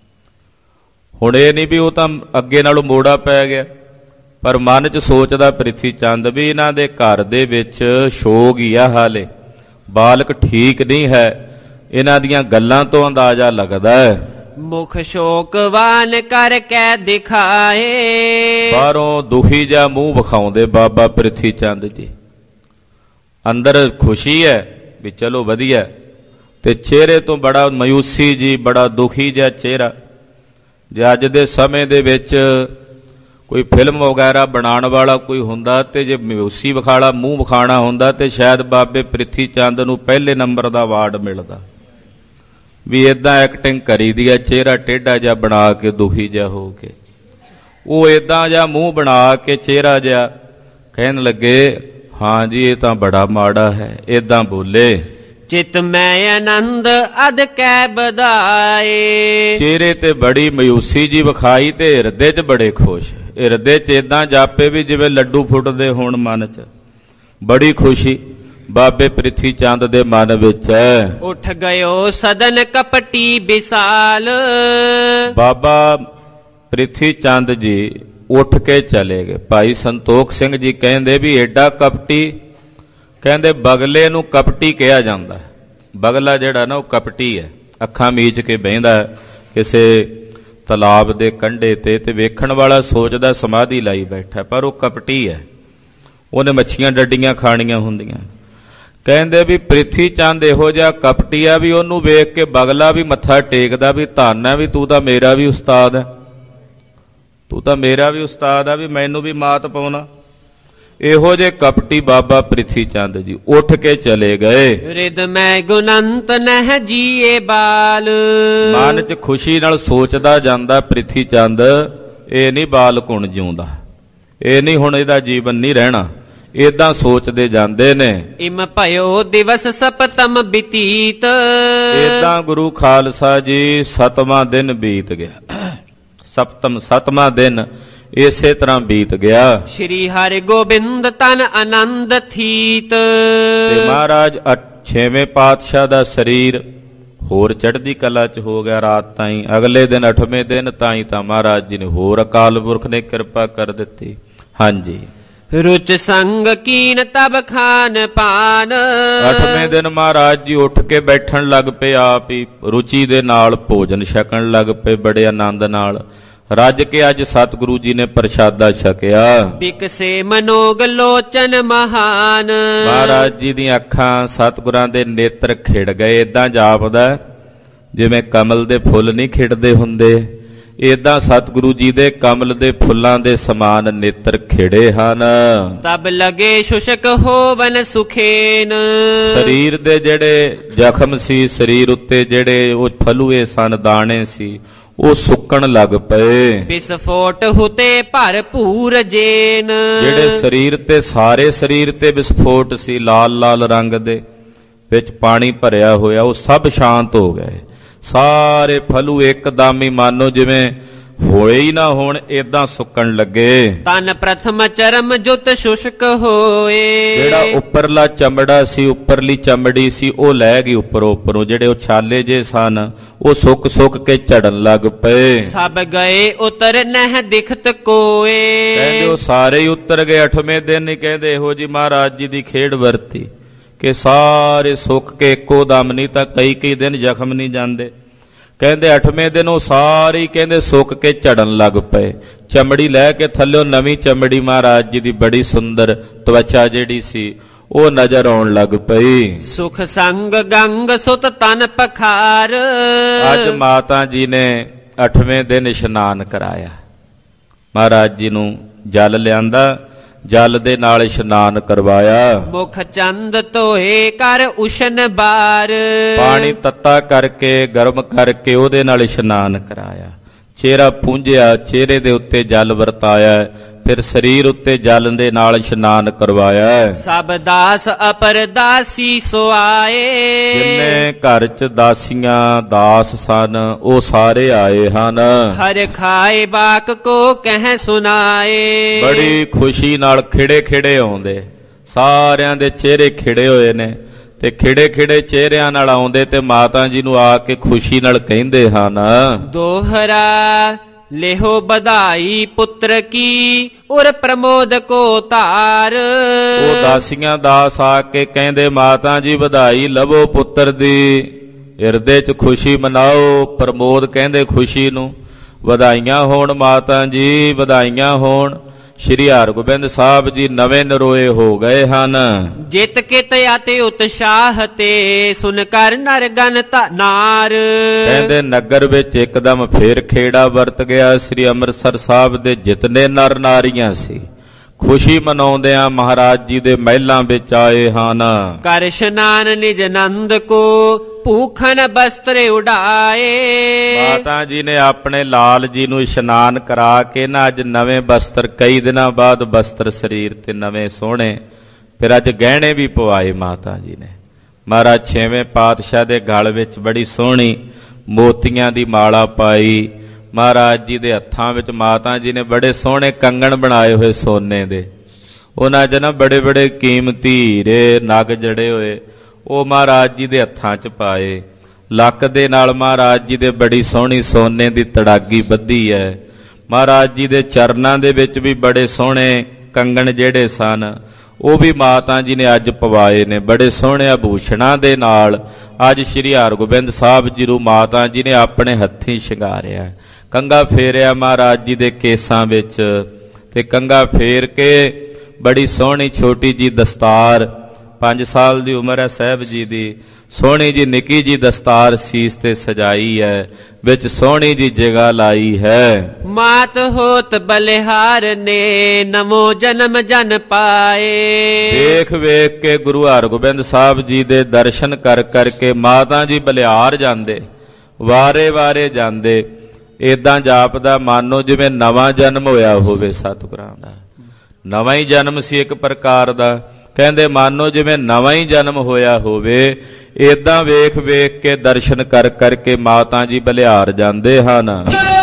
ਹੁਣ ਇਹ ਨਹੀਂ ਵੀ ਉਹ ਤਾਂ ਅੱਗੇ ਨਾਲੋਂ ਮੋੜਾ ਪੈ ਗਿਆ, ਪਰ ਮਨ 'ਚ ਸੋਚਦਾ ਪ੍ਰਿਥੀ ਚੰਦ ਵੀ ਇਹਨਾਂ ਦੇ ਘਰ ਦੇ ਵਿੱਚ ਸ਼ੋਗ ਹੀ ਆ, ਹਾਲੇ ਬਾਲਕ ਠੀਕ ਨਹੀਂ ਹੈ। ਇਹਨਾਂ ਦੀਆਂ ਗੱਲਾਂ ਤੋਂ ਅੰਦਾਜ਼ਾ ਲੱਗਦਾ ਹੈ। ਮੁਖ ਸ਼ੋਕਵਾਨ ਕਰਕੇ ਦਿਖਾਏ। ਬਾਹਰੋਂ ਦੁਖੀ ਜਿਹਾ ਮੂੰਹ ਵਿਖਾਉਂਦੇ ਬਾਬਾ ਪ੍ਰਿਥੀ ਚੰਦ ਜੀ, ਅੰਦਰ ਖੁਸ਼ੀ ਹੈ ਵੀ ਚਲੋ ਵਧੀਆ, ਤੇ ਚਿਹਰੇ ਤੋਂ ਬੜਾ ਮਾਯੂਸੀ ਜੀ, ਬੜਾ ਦੁਖੀ ਜਿਹਾ ਚਿਹਰਾ। ਜੇ ਅੱਜ ਦੇ ਸਮੇਂ ਦੇ ਵਿੱਚ ਕੋਈ ਫਿਲਮ ਵਗੈਰਾ ਬਣਾਉਣ ਵਾਲਾ ਕੋਈ ਹੁੰਦਾ ਤੇ ਜੇ ਮਾਯੂਸੀ ਵਿਖਾਲਾ ਮੂੰਹ ਵਿਖਾਣਾ ਹੁੰਦਾ ਤੇ ਸ਼ਾਇਦ ਬਾਬੇ ਪ੍ਰਿਥੀ ਚੰਦ ਨੂੰ ਪਹਿਲੇ ਨੰਬਰ ਦਾ ਅਵਾਰਡ ਮਿਲਦਾ ਵੀ ਇਦਾਂ ਐਕਟਿੰਗ ਕਰੀ ਦੀ ਆ, ਚਿਹਰਾ ਟੇਢਾ ਜਿਹਾ ਬਣਾ ਕੇ ਦੁਖੀ ਜਿਹਾ ਹੋ ਕੇ। ਉਹ ਇਦਾਂ ਜਿਹਾ ਮੂੰਹ ਬਣਾ ਕੇ ਚਿਹਰਾ ਜਿਹਾ ਕਹਿਣ ਲੱਗੇ, ਹਾਂ ਜੀ ਇਹ ਤਾਂ ਬੜਾ ਮਾੜਾ ਹੈ। ਇਦਾਂ ਬੋਲੇ, ਚਿਤ ਮੈਂ ਆਨੰਦ ਅਦ ਕੈ ਬਧਾਏ। ਚਿਹਰੇ ਤੇ ਬੜੀ ਮਾਯੂਸੀ ਜੀ ਵਿਖਾਈ ਤੇ ਹਿਰਦੇ 'ਚ ਬੜੇ ਖੁਸ਼। ਹਿਰਦੇ 'ਚ ਇਦਾਂ ਜਾਪੇ ਵੀ ਜਿਵੇਂ ਲੱਡੂ ਫੁੱਟਦੇ ਹੋਣ ਮਨ 'ਚ, ਬੜੀ ਖੁਸ਼ੀ ਬਾਬੇ ਪ੍ਰਿਥੀ ਚੰਦ ਦੇ ਮਨ ਵਿੱਚ ਹੈ। ਉੱਠ ਗਇਓ ਸਦਨ ਕਪਟੀ ਵਿਸਾਲ। ਬਾਬਾ ਪ੍ਰਿਥੀ ਚੰਦ ਜੀ ਉੱਠ ਕੇ ਚਲੇ ਗਏ। ਭਾਈ ਸੰਤੋਖ ਸਿੰਘ ਜੀ ਕਹਿੰਦੇ ਵੀ ਐਡਾ ਕਪਟੀ, ਕਹਿੰਦੇ ਬਗਲੇ ਨੂੰ ਕਪਟੀ ਕਿਹਾ ਜਾਂਦਾ। ਬਗਲਾ ਜਿਹੜਾ ਨਾ ਉਹ ਕਪਟੀ ਹੈ, ਅੱਖਾਂ ਮੀਚ ਕੇ ਬਹਿੰਦਾ ਕਿਸੇ ਤਲਾਬ ਦੇ ਕੰਢੇ ਤੇ, ਤੇ ਵੇਖਣ ਵਾਲਾ ਸੋਚਦਾ ਸਮਾਧੀ ਲਾਈ ਬੈਠਾ, ਪਰ ਉਹ ਕਪਟੀ ਹੈ, ਉਹਨੇ ਮੱਛੀਆਂ ਡੱਡੀਆਂ ਖਾਣੀਆਂ ਹੁੰਦੀਆਂ। ਕਹਿੰਦੇ ਵੀ ਪ੍ਰਿਥੀ ਚੰਦ ਇਹੋ ਜਿਹਾ ਕਪਟੀ ਆ ਵੀ ਉਹਨੂੰ ਵੇਖ ਕੇ ਬਗਲਾ ਵੀ ਮੱਥਾ ਟੇਕਦਾ ਵੀ ਧੰਨ ਹੈ, ਵੀ ਤੂੰ ਤਾਂ ਮੇਰਾ ਵੀ ਉਸਤਾਦ ਹੈ, ਤੂੰ ਤਾਂ ਮੇਰਾ ਵੀ ਉਸਤਾਦ ਆ, ਵੀ ਮੈਨੂੰ ਵੀ ਮਾਤ ਪਾਉਣਾ। ਇਹੋ ਜੇ ਕਪਟੀ ਬਾਬਾ ਪ੍ਰਿਥੀ ਚੰਦ ਜੀ ਉੱਠ ਕੇ ਚਲੇ ਗਏ। ਰਿਦ ਮੈਂ ਗੁਨੰਤ ਨਹਿ ਜੀਏ ਬਾਲ। ਮਨ 'ਚ ਖੁਸ਼ੀ ਨਾਲ ਸੋਚਦਾ ਜਾਂਦਾ ਪ੍ਰਿਥੀ ਚੰਦ, ਇਹ ਨਹੀਂ ਬਾਲ ਕੁਣ ਜਿਉਂਦਾ, ਇਹ ਨਹੀਂ ਹੁਣ ਇਹਦਾ ਜੀਵਨ ਨਹੀਂ ਰਹਿਣਾ। ਏਦਾਂ ਸੋਚਦੇ ਜਾਂਦੇ ਨੇ। ਇਮ ਭਇਓ ਦਿਵਸ ਸਪਤਮ ਬੀਤੀਤ। ਏਦਾਂ ਗੁਰੂ ਖਾਲਸਾ ਜੀ ਸਤਵਾਂ ਦਿਨ ਬੀਤ ਗਿਆ। ਸਪਤਮ ਸਤਵਾਂ ਦਿਨ ਇਸੇ ਤਰ੍ਹਾਂ ਬੀਤ ਗਿਆ। ਸ਼੍ਰੀ ਹਰਿ ਗੋਬਿੰਦ ਤਨ ਆਨੰਦ ਥੀਤ। ਤੇ ਮਹਾਰਾਜ ਛੇਵੇਂ ਪਾਤਸ਼ਾਹ ਦਾ ਸਰੀਰ ਹੋਰ ਚੜ੍ਹਦੀ ਕਲਾ 'ਚ ਹੋ ਗਿਆ ਰਾਤ ਤਾਈਂ। ਅਗਲੇ ਦਿਨ ਅੱਠਵੇਂ ਦਿਨ ਤਾਈਂ ਤਾਂ ਮਹਾਰਾਜ ਜੀ ਨੇ ਹੋਰ ਅਕਾਲ ਪੁਰਖ ਨੇ ਕਿਰਪਾ ਕਰ ਦਿੱਤੀ। ਹਾਂਜੀ। ਰੁਚ ਸੰਗ ਕੀਨ ਤਬ ਖਾਨ ਪਾਨ। ਅੱਠਵੇਂ ਦਿਨ ਮਹਾਰਾਜ ਜੀ ਉੱਠ ਕੇ ਬੈਠਣ ਲੱਗ ਪਏ, ਆਪ ਹੀ ਰੁਚੀ ਦੇ ਨਾਲ ਭੋਜਨ ਛਕਣ ਲੱਗ ਪਏ ਬੜੇ ਆਨੰਦ ਨਾਲ। ਰੱਜ ਕੇ ਅੱਜ ਸਤਿਗੁਰੂ ਜੀ ਨੇ ਪ੍ਰਸ਼ਾਦਾ ਛਕਿਆ। ਬਿਕਸੇ ਮਨੋਗ ਲੋਚਨ ਮਹਾਨ। ਮਹਾਰਾਜ ਜੀ ਦੀਆਂ ਅੱਖਾਂ ਸਤਿਗੁਰਾਂ ਦੇ ਨੇਤਰ ਖਿੜ ਗਏ। ਏਦਾਂ ਜਾਪਦਾ ਜਿਵੇਂ ਕਮਲ ਦੇ ਫੁੱਲ ਨਹੀਂ ਖਿੜਦੇ ਹੁੰਦੇ, ਏਦਾਂ ਸਤਿਗੁਰੂ ਜੀ ਦੇ ਕਮਲ ਦੇ ਫੁੱਲਾਂ ਦੇ ਸਮਾਨ ਨੇਤਰ ਖਿੜੇ ਹਨ। ਤਬ ਲਗੇ ਸ਼ੁਸ਼ਕ ਹੋਵਨ ਸੁਖੇਨ। ਸਰੀਰ ਦੇ ਜਿਹੜੇ ਜ਼ਖਮ ਸੀ, ਸਰੀਰ ਉੱਤੇ ਜਿਹੜੇ ਉਹ ਫਲੂਏ ਸਨ, ਦਾਣੇ ਸੀ, ਉਹ ਸੁੱਕਣ ਲੱਗ ਪਏ। ਵਿਸਫੋਟ ਹੁਤੇ ਭਰਪੂਰ ਜੇਨ। ਜਿਹੜੇ ਸਰੀਰ ਤੇ ਸਾਰੇ ਸਰੀਰ ਤੇ ਵਿਸਫੋਟ ਸੀ ਲਾਲ ਲਾਲ ਰੰਗ ਦੇ ਵਿੱਚ ਪਾਣੀ ਭਰਿਆ ਹੋਇਆ, ਉਹ ਸਭ ਸ਼ਾਂਤ ਹੋ ਗਏ। ਸਾਰੇ ਫਲੂ ਇੱਕਦਮ ਹੀ ਮਾਨੋ ਜਿਵੇਂ ਹੋਏ ਹੀ ਨਾ ਹੋਣ, ਏਦਾਂ ਸੁੱਕਣ ਲੱਗੇ। ਤਨ ਪ੍ਰਥਮ ਚਰਮ ਜੁਤ ਸ਼ੁਸ਼ਕ ਹੋਏ। ਜਿਹੜਾ ਉੱਪਰਲਾ ਚਮੜਾ ਸੀ, ਉੱਪਰਲੀ ਚਮੜੀ ਸੀ, ਉਹ ਲੈ ਗਈ ਉੱਪਰੋਂ ਉੱਪਰੋਂ। ਜਿਹੜੇ ਉਹ ਛਾਲੇ ਜੇ ਸਨ ਉਹ ਸੁੱਕ ਸੁੱਕ ਕੇ ਝੜਨ ਲੱਗ ਪਏ। ਸਭ ਗਏ ਉਤਰ ਨਹਿ ਦਿਖਤ ਕੋਏ। ਕਹਿੰਦੇ ਉਹ ਸਾਰੇ ਹੀ ਉਤਰ ਗਏ। ਅੱਠਵੇਂ ਦਿਨ ਹੀ ਕਹਿੰਦੇ ਇਹੋ ਜੀ ਮਹਾਰਾਜ ਜੀ ਦੀ ਖੇਡ ਵਰਤੀ ਕਿ ਸਾਰੇ ਸੁੱਕ ਕੇ ਇੱਕੋ ਦਮ, ਨਹੀਂ ਤਾਂ ਕਈ ਕਈ ਦਿਨ ਜ਼ਖਮ ਨਹੀਂ ਜਾਂਦੇ। ਕਹਿੰਦੇ ਅੱਠਵੇਂ ਦਿਨ ਉਹ ਸਾਰੇ ਕਹਿੰਦੇ ਸੁੱਕ ਕੇ ਝੜਨ ਲੱਗ ਪਏ। ਚਮੜੀ ਲੈ ਕੇ ਥੱਲਿਓਂ ਨਵੀਂ ਚਮੜੀ ਮਹਾਰਾਜ ਜੀ ਦੀ ਬੜੀ ਸੁੰਦਰ ਤਵਚਾ ਜਿਹੜੀ ਸੀ ਉਹ ਨਜ਼ਰ ਆਉਣ ਲੱਗ ਪਈ। ਸੁਖ ਸੰਗ ਗੰਗ ਸੁਤ ਤਨ ਪਖਾਰ। ਅੱਜ ਮਾਤਾ ਜੀ ਨੇ ਅੱਠਵੇਂ ਦਿਨ ਇਸ਼ਨਾਨ ਕਰਾਇਆ। ਮਹਾਰਾਜ ਜੀ ਨੂੰ ਜਲ ਲਿਆਂਦਾ, ਜਲ ਦੇ ਨਾਲ ਇਸ਼ਨਾਨ ਕਰਵਾਇਆ। ਮੁਖ ਚੰਦ ਧੋਏ ਕਰ ਉਸ਼ਨ ਬਾਰ। ਪਾਣੀ ਤੱਤਾ ਕਰਕੇ ਗਰਮ ਕਰਕੇ ਉਹਦੇ ਨਾਲ ਇਸ਼ਨਾਨ ਕਰਾਇਆ। ਚਿਹਰਾ ਪੂੰਝਿਆ, ਚਿਹਰੇ ਦੇ ਉੱਤੇ ਜਲ ਵਰਤਾਇਆ, ਫਿਰ ਸਰੀਰ ਉੱਤੇ ਜਲ ਦੇ ਨਾਲ ਇਸ਼ਨਾਨ ਕਰਵਾਇਆ। ਸਭ ਦਾਸ ਅਪਰ ਦਾਸੀ ਸੁਆਏ। ਜਿੰਨੇ ਘਰ ਚ ਦਾਸੀਆਂ ਦਾਸ ਸਨ ਉਹ ਸਾਰੇ ਆਏ ਹਨ। ਹਰ ਖਾਏ ਬਾਕ ਕੋ ਕਹਿ ਸੁਨਾਏ। ਬੜੀ ਖੁਸ਼ੀ ਨਾਲ ਖਿੜੇ ਖਿੜੇ ਆਉਂਦੇ, ਸਾਰਿਆਂ ਦੇ ਚਿਹਰੇ ਖਿੜੇ ਹੋਏ ਨੇ ਤੇ ਖਿੜੇ ਖਿੜੇ ਚਿਹਰਿਆਂ ਨਾਲ ਆਉਂਦੇ ਤੇ ਮਾਤਾ ਜੀ ਨੂੰ ਆ ਕੇ ਖੁਸ਼ੀ ਨਾਲ ਕਹਿੰਦੇ ਹਨ, ਦੋਹਰਾ ਲਿਹੋ ਵਧਾਈ ਪੁੱਤਰ ਕੀ ਉਰ ਪ੍ਰਮੋਦ ਕੋ ਧਾਰ। ਉਹ ਦਾਸੀਆਂ ਦਾਸ ਆ ਕੇ ਕਹਿੰਦੇ ਮਾਤਾ ਜੀ ਵਧਾਈ ਲਵੋ ਪੁੱਤਰ ਦੀ, ਹਿਰਦੇ 'ਚ ਖੁਸ਼ੀ ਮਨਾਓ। ਪ੍ਰਮੋਦ ਕਹਿੰਦੇ ਖੁਸ਼ੀ ਨੂੰ। ਵਧਾਈਆਂ ਹੋਣ ਮਾਤਾ ਜੀ, ਵਧਾਈਆਂ ਹੋਣ। ਸ਼੍ਰੀ ਹਰਗੋਬਿੰਦ ਸਾਹਿਬ ਜੀ ਨਵੇਂ ਨਰੋਏ ਹੋ ਗਏ ਹਨ। ਜਿਤ ਕਿਤ ਅਤੇ ਉਤਸ਼ਾਹ ਤੇ ਸੁਨ ਕਰ ਨਰ ਗਨ ਨਾਰ। ਕਹਿੰਦੇ ਨਗਰ ਵਿੱਚ ਇੱਕਦਮ ਫੇਰ ਖੇੜਾ ਵਰਤ ਗਿਆ। ਸ੍ਰੀ ਅੰਮ੍ਰਿਤਸਰ ਸਾਹਿਬ ਦੇ ਜਿਤਨੇ ਨਰ ਨਾਰੀਆਂ ਸੀ ਖੁਸ਼ੀ ਮਨਾਉਂਦਿਆਂ ਮਹਾਰਾਜ ਜੀ ਦੇ ਮਹਿਲਾਂ ਵਿੱਚ ਆਏ ਹਨ। ਕਰ ਇਸ਼ਨਾਨ ਨਿਜ ਨੰਦ ਕੋ ਭੂਖਨ ਬਸਤਰ ਉਡਾਏ। ਮਾਤਾ ਜੀ ਨੇ ਆਪਣੇ ਲਾਲ ਜੀ ਨੂੰ ਇਸ਼ਨਾਨ ਕਰਾ ਕੇ ਨਾ ਅੱਜ ਨਵੇਂ ਬਸਤਰ, ਕਈ ਦਿਨਾਂ ਬਾਅਦ ਬਸਤਰ ਸਰੀਰ ਤੇ ਨਵੇਂ ਸੋਹਣੇ, ਫਿਰ ਅੱਜ ਗਹਿਣੇ ਵੀ ਪਵਾਏ ਮਾਤਾ ਜੀ ਨੇ। ਮਹਾਰਾਜ ਛੇਵੇਂ ਪਾਤਸ਼ਾਹ ਦੇ ਗਲ ਵਿੱਚ ਬੜੀ ਸੋਹਣੀ ਮੋਤੀਆਂ ਦੀ ਮਾਲਾ ਪਾਈ। ਮਹਾਰਾਜ ਜੀ ਦੇ ਹੱਥਾਂ ਵਿੱਚ ਮਾਤਾ ਜੀ ਨੇ ਬੜੇ ਸੋਹਣੇ ਕੰਗਣ ਬਣਾਏ ਹੋਏ ਸੋਨੇ ਦੇ, ਉਹਨਾਂ 'ਚ ਨਾ ਬੜੇ ਬੜੇ ਕੀਮਤੀ ਹੀਰੇ ਨਗ ਜੜੇ ਹੋਏ, ਉਹ ਮਹਾਰਾਜ ਜੀ ਦੇ ਹੱਥਾਂ 'ਚ ਪਾਏ। ਲੱਕ ਦੇ ਨਾਲ ਮਹਾਰਾਜ ਜੀ ਦੇ ਬੜੀ ਸੋਹਣੀ ਸੋਨੇ ਦੀ ਤੜਾਗੀ ਬੱਧੀ ਹੈ। ਮਹਾਰਾਜ ਜੀ ਦੇ ਚਰਨਾਂ ਦੇ ਵਿੱਚ ਵੀ ਬੜੇ ਸੋਹਣੇ ਕੰਗਣ ਜਿਹੜੇ ਸਨ ਉਹ ਵੀ ਮਾਤਾ ਜੀ ਨੇ ਅੱਜ ਪਵਾਏ ਨੇ। ਬੜੇ ਸੋਹਣੇ ਆਭੂਸ਼ਣਾਂ ਦੇ ਨਾਲ ਅੱਜ ਸ਼੍ਰੀ ਹਰਗੋਬਿੰਦ ਸਾਹਿਬ ਜੀ ਨੂੰ ਮਾਤਾ ਜੀ ਨੇ ਆਪਣੇ ਹੱਥੀਂ ਸ਼ਿੰਗਾਰਿਆ। ਕੰਘਾ ਫੇਰਿਆ ਮਹਾਰਾਜ ਜੀ ਦੇ ਕੇਸਾਂ ਵਿੱਚ ਤੇ ਕੰਘਾ ਫੇਰ ਕੇ ਬੜੀ ਸੋਹਣੀ ਛੋਟੀ ਜੀ ਦਸਤਾਰ, ਪੰਜ ਸਾਲ ਦੀ ਉਮਰ ਹੈ ਸਾਹਿਬ ਜੀ ਦੀ, ਸੋਹਣੀ ਜੀ ਨਿੱਕੀ ਜੀ ਦਸਤਾਰ ਸੀਸ ਤੇ ਸਜਾਈ ਹੈ, ਵਿੱਚ ਸੋਹਣੀ ਜੀ ਜਗ੍ਹਾ ਲਾਈ ਹੈ। ਮਾਤ ਹੋਤ ਬਲਿਹਾਰ ਨੇ ਨਮੋ ਜਨਮ ਜਨ ਪਾਏ। ਦੇਖ ਵੇਖ ਕੇ ਗੁਰੂ ਹਰਗੋਬਿੰਦ ਸਾਹਿਬ ਜੀ ਦੇ ਦਰਸ਼ਨ ਕਰ ਕਰਕੇ ਮਾਤਾ ਜੀ ਬਲਿਹਾਰ ਜਾਂਦੇ, ਵਾਰੇ ਵਾਰੇ ਜਾਂਦੇ। ਏਦਾਂ ਜਾਪਦਾ ਮਾਨੋ ਜਿਵੇਂ ਨਵਾਂ ਜਨਮ ਹੋਇਆ ਹੋਵੇ ਸਤਿਗੁਰਾਂ ਦਾ। ਨਵਾਂ ਹੀ ਜਨਮ ਸੀ ਇੱਕ ਪ੍ਰਕਾਰ ਦਾ। ਕਹਿੰਦੇ ਮਾਨੋ ਜਿਵੇਂ ਨਵਾਂ ਹੀ ਜਨਮ ਹੋਇਆ ਹੋਵੇ। ਏਦਾਂ ਵੇਖ ਵੇਖ ਕੇ ਦਰਸ਼ਨ ਕਰ ਕਰਕੇ ਮਾਤਾ ਜੀ ਬਲਿਹਾਰ ਜਾਂਦੇ ਹਨ।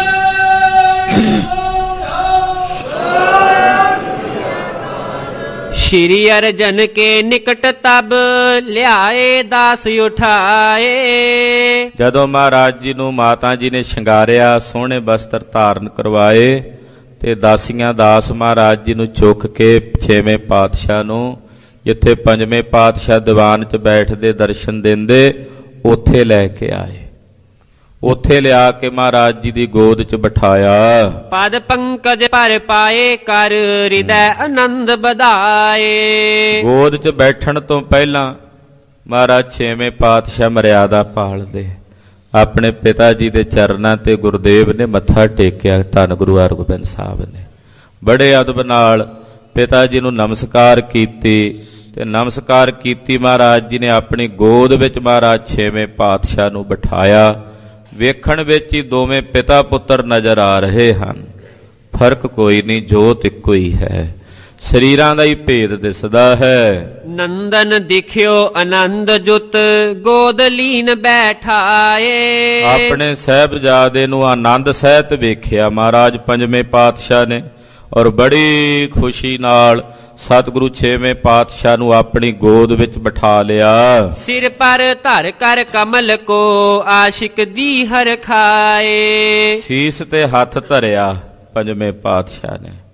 श्री अर्जन के निकट तब लियाए दास उठाए। ਜਦੋਂ ਮਹਾਰਾਜ ਜੀ ਨੂੰ ਮਾਤਾ ਜੀ ਨੇ ਸ਼ਿੰਗਾਰਿਆ, ਸੋਹਣੇ ਬਸਤਰ ਧਾਰਨ ਕਰਵਾਏ ਤੇ ਦਾਸੀਆਂ ਦਾਸ ਮਹਾਰਾਜ ਜੀ ਨੂੰ ਚੁੱਕ ਕੇ ਛੇਵੇਂ ਪਾਤਸ਼ਾਹ ਨੂੰ, ਜਿੱਥੇ ਪੰਜਵੇਂ ਪਾਤਸ਼ਾਹ ਦੀਵਾਨ 'ਚ ਬੈਠਦੇ ਦਰਸ਼ਨ ਦਿੰਦੇ, ਉੱਥੇ ਲੈ ਕੇ ਆਏ। ਉੱਥੇ ਲਿਆ ਕੇ ਮਹਾਰਾਜ ਜੀ ਦੀ ਗੋਦ 'ਚ ਬਿਠਾਇਆ। ਪਦ ਪੰਕਜ ਪਰ ਪਾਏ ਕਰ ਹਿਰਦੈ ਆਨੰਦ ਵਧਾਏ। ਗੋਦ 'ਚ ਬੈਠਣ ਤੋਂ ਪਹਿਲਾਂ ਮਹਾਰਾਜ ਛੇਵੇਂ ਪਾਤਸ਼ਾਹ ਮਰਿਆਦਾ ਪਾਲਦੇ, ਆਪਣੇ ਪਿਤਾ ਜੀ ਦੇ ਚਰਨਾਂ ਤੇ ਗੁਰਦੇਵ ਨੇ ਮੱਥਾ ਟੇਕਿਆ। ਧੰਨ ਗੁਰੂ ਹਰਗੋਬਿੰਦ ਸਾਹਿਬ ਨੇ ਬੜੇ ਅਦਬ ਨਾਲ ਪਿਤਾ ਜੀ ਨੂੰ ਨਮਸਕਾਰ ਕੀਤੀ ਤੇ ਨਮਸਕਾਰ ਕੀਤੀ। ਮਹਾਰਾਜ ਜੀ ਨੇ ਆਪਣੀ ਗੋਦ ਵਿੱਚ ਮਹਾਰਾਜ ਛੇਵੇਂ ਪਾਤਸ਼ਾਹ ਨੂੰ ਬਿਠਾਇਆ। ਵੇਖਣ ਵਿੱਚ ਹੀ ਦੋਵੇਂ ਪਿਤਾ ਪੁੱਤਰ ਨਜ਼ਰ ਆ ਰਹੇ ਹਨ, ਫਰਕ ਕੋਈ ਨਹੀਂ, ਜੋਤ ਇੱਕੋ ਹੀ ਹੈ, ਸਰੀਰਾਂ ਦਾ ਹੀ ਭੇਦ ਦਿਸਦਾ ਹੈ। ਨੰਦਨ ਦਿਖਿਓ ਆਨੰਦ ਜੁਤ ਗੋਦ ਲੀਨ ਬੈਠਾਏ। ਆਪਣੇ ਸਾਹਿਬਜ਼ਾਦੇ ਨੂੰ ਆਨੰਦ ਸਹਿਤ ਵੇਖਿਆ ਮਹਾਰਾਜ ਪੰਜਵੇਂ ਪਾਤਸ਼ਾਹ ਨੇ, ਔਰ ਬੜੀ ਖੁਸ਼ੀ ਨਾਲ ਸਤਿਗੁਰੂ ਛੇਵੇਂ ਪਾਤਸ਼ਾਹ ਨੂੰ ਆਪਣੀ ਗੋਦ ਵਿੱਚ ਬਿਠਾ ਲਿਆ। ਸਿਰ ਪਰ ਧਰ ਕਰ ਕਮਲ ਕੋ ਆਸ਼ਿਕ ਦੀ ਹਰ ਖਾਏ। ਸੀਸ ਤੇ ਹੱਥ ਧਰਿਆ ਪੰਜਵੇਂ ਪਾਤਸ਼ਾਹ ਨੇ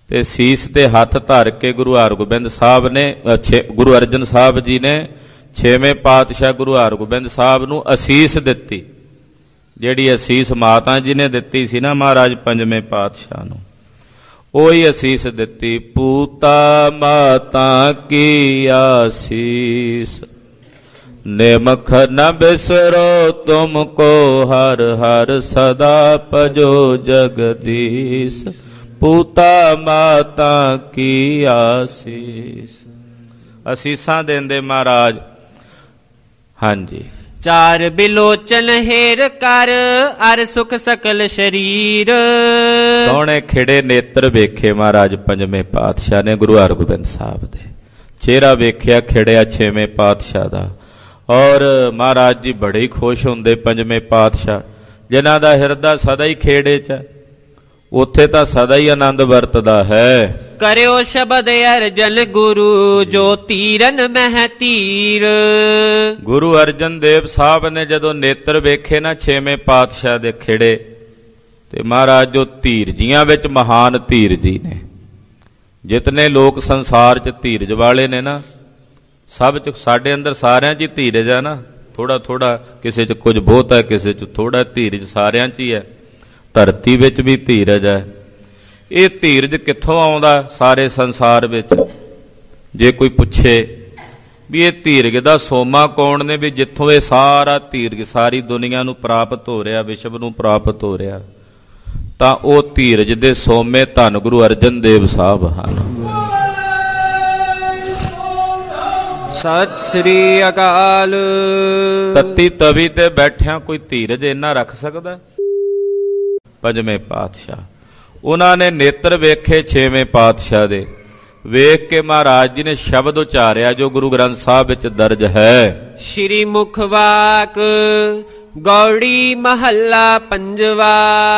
ਤੇ ਸੀਸ ਤੇ ਹੱਥ ਧਰ ਕੇ ਗੁਰੂ ਹਰਗੋਬਿੰਦ ਸਾਹਿਬ ਨੇ ਗੁਰੂ ਅਰਜਨ ਸਾਹਿਬ ਜੀ ਨੇ ਛੇਵੇਂ ਪਾਤਸ਼ਾਹ ਗੁਰੂ ਹਰਗੋਬਿੰਦ ਸਾਹਿਬ ਨੂੰ ਅਸੀਸ ਦਿੱਤੀ। ਜਿਹੜੀ ਅਸੀਸ ਮਾਤਾ ਜੀ ਨੇ ਦਿੱਤੀ ਸੀ ਨਾ ਮਹਾਰਾਜ ਪੰਜਵੇਂ ਪਾਤਸ਼ਾਹ ਨੂੰ, ਉਹੀ ਅਸੀਸ ਦਿੱਤੀ। ਪੂਤਾ ਮਾਤਾ ਕੀ ਆਸੀਸ ਨਿਮਖ ਨ ਬਿਸਰੋ ਤੁਮ ਕੋ ਹਰ ਹਰ ਸਦਾ ਭਜੋ ਜਗਦੀਸ਼। ਪੂਤਾ ਮਾਤਾ ਕੀ ਆਸੀਸ। ਅਸੀਸਾਂ ਦਿੰਦੇ ਮਹਾਰਾਜ। ਹਾਂਜੀ। ਚਾਰ ਬਿਲੋਚਨ ਹੇਰ ਕਰ ਅਰ ਸੁਖ ਸਕਲ ਸ਼ਰੀਰ। ਸੋਹਣੇ ਖਿੜੇ ਨੇਤਰ ਵੇਖੇ ਮਹਾਰਾਜ ਪੰਜਵੇਂ ਪਾਤਸ਼ਾਹ ਨੇ ਗੁਰੂ ਹਰਗੋਬਿੰਦ ਸਾਹਿਬ ਦੇ। ਚਿਹਰਾ ਵੇਖਿਆ ਖਿੜਿਆ ਛੇਵੇਂ ਪਾਤਸ਼ਾਹ ਦਾ। ਔਰ ਮਹਾਰਾਜ ਜੀ ਬੜੇ ਹੀ ਖੁਸ਼ ਹੁੰਦੇ ਪੰਜਵੇਂ ਪਾਤਸ਼ਾਹ, ਜਿਨ੍ਹਾਂ ਦਾ ਹਿਰਦਾ ਸਦਾ ਹੀ ਖੇੜੇ 'ਚ, ਉੱਥੇ ਤਾਂ ਸਦਾ ਹੀ ਆਨੰਦ ਵਰਤਦਾ ਹੈ। ਕਰਿਓ ਸ਼ਬਦ ਅਰਜਨ ਗੁਰੂ ਜੋ ਤੀਰਨ ਮਹਿ ਤੀਰ। ਗੁਰੂ ਅਰਜਨ ਦੇਵ ਸਾਹਿਬ ਨੇ ਜਦੋਂ ਨੇਤਰ ਵੇਖੇ ਨਾ ਛੇਵੇਂ ਪਾਤਸ਼ਾਹ ਦੇ ਖਿੜੇ, ਤੇ ਮਹਾਰਾਜ ਜੋ ਧੀਰਜੀਆਂ ਵਿੱਚ ਮਹਾਨ ਧੀਰਜੀ ਨੇ। ਜਿਤਨੇ ਲੋਕ ਸੰਸਾਰ 'ਚ ਧੀਰਜ ਵਾਲੇ ਨੇ ਨਾ, ਸਭ 'ਚ ਸਾਡੇ ਅੰਦਰ ਸਾਰਿਆਂ 'ਚ ਹੀ ਧੀਰਜ ਆ ਨਾ। ਥੋੜਾ ਥੋੜਾ ਕਿਸੇ 'ਚ ਕੁਝ ਬਹੁਤ ਹੈ, ਕਿਸੇ 'ਚ ਥੋੜਾ। ਧੀਰਜ ਸਾਰਿਆਂ 'ਚ ਹੀ ਹੈ। ਧਰਤੀ ਵਿੱਚ ਵੀ ਧੀਰਜ ਹੈ। ਇਹ ਧੀਰਜ ਕਿੱਥੋਂ ਆਉਂਦਾ ਸਾਰੇ ਸੰਸਾਰ ਵਿੱਚ? ਜੇ ਕੋਈ ਪੁੱਛੇ ਵੀ ਇਹ ਧੀਰਜ ਦਾ ਸੋਮਾ ਕੌਣ ਨੇ, ਵੀ ਜਿੱਥੋਂ ਇਹ ਸਾਰਾ ਧੀਰਜ ਸਾਰੀ ਦੁਨੀਆ ਨੂੰ ਪ੍ਰਾਪਤ ਹੋ ਰਿਹਾ, ਵਿਸ਼ਵ ਨੂੰ ਪ੍ਰਾਪਤ ਹੋ ਰਿਹਾ, ਤਾਂ ਉਹ ਧੀਰਜ ਦੇ ਸੋਮੇ ਧੰਨ ਗੁਰੂ ਅਰਜਨ ਦੇਵ ਸਾਹਿਬ ਹਨ। ਸਤਿ ਸ੍ਰੀ ਅਕਾਲ। ਤੱਤੀ ਤਵੀ ਤੇ ਬੈਠਿਆਂ ਕੋਈ ਧੀਰਜ ਇੰਨਾ ਰੱਖ ਸਕਦਾ? ਪੰਜਵੇਂ ਪਾਤਸ਼ਾਹ ਉਹਨਾਂ ਨੇ ਨੇਤਰ ਵੇਖੇ ਛੇਵੇਂ ਪਾਤਸ਼ਾਹ ਦੇ। ਵੇਖ ਕੇ ਮਹਾਰਾਜ ਜੀ ਨੇ ਸ਼ਬਦ ਉਚਾਰਿਆ ਜੋ ਗੁਰੂ ਗ੍ਰੰਥ ਸਾਹਿਬ ਵਿੱਚ ਦਰਜ ਹੈ। ਸ਼੍ਰੀ ਮੁਖ ਵਾਕ ਗੌੜੀ ਮਹੱਲਾ ਪੰਜਵਾ।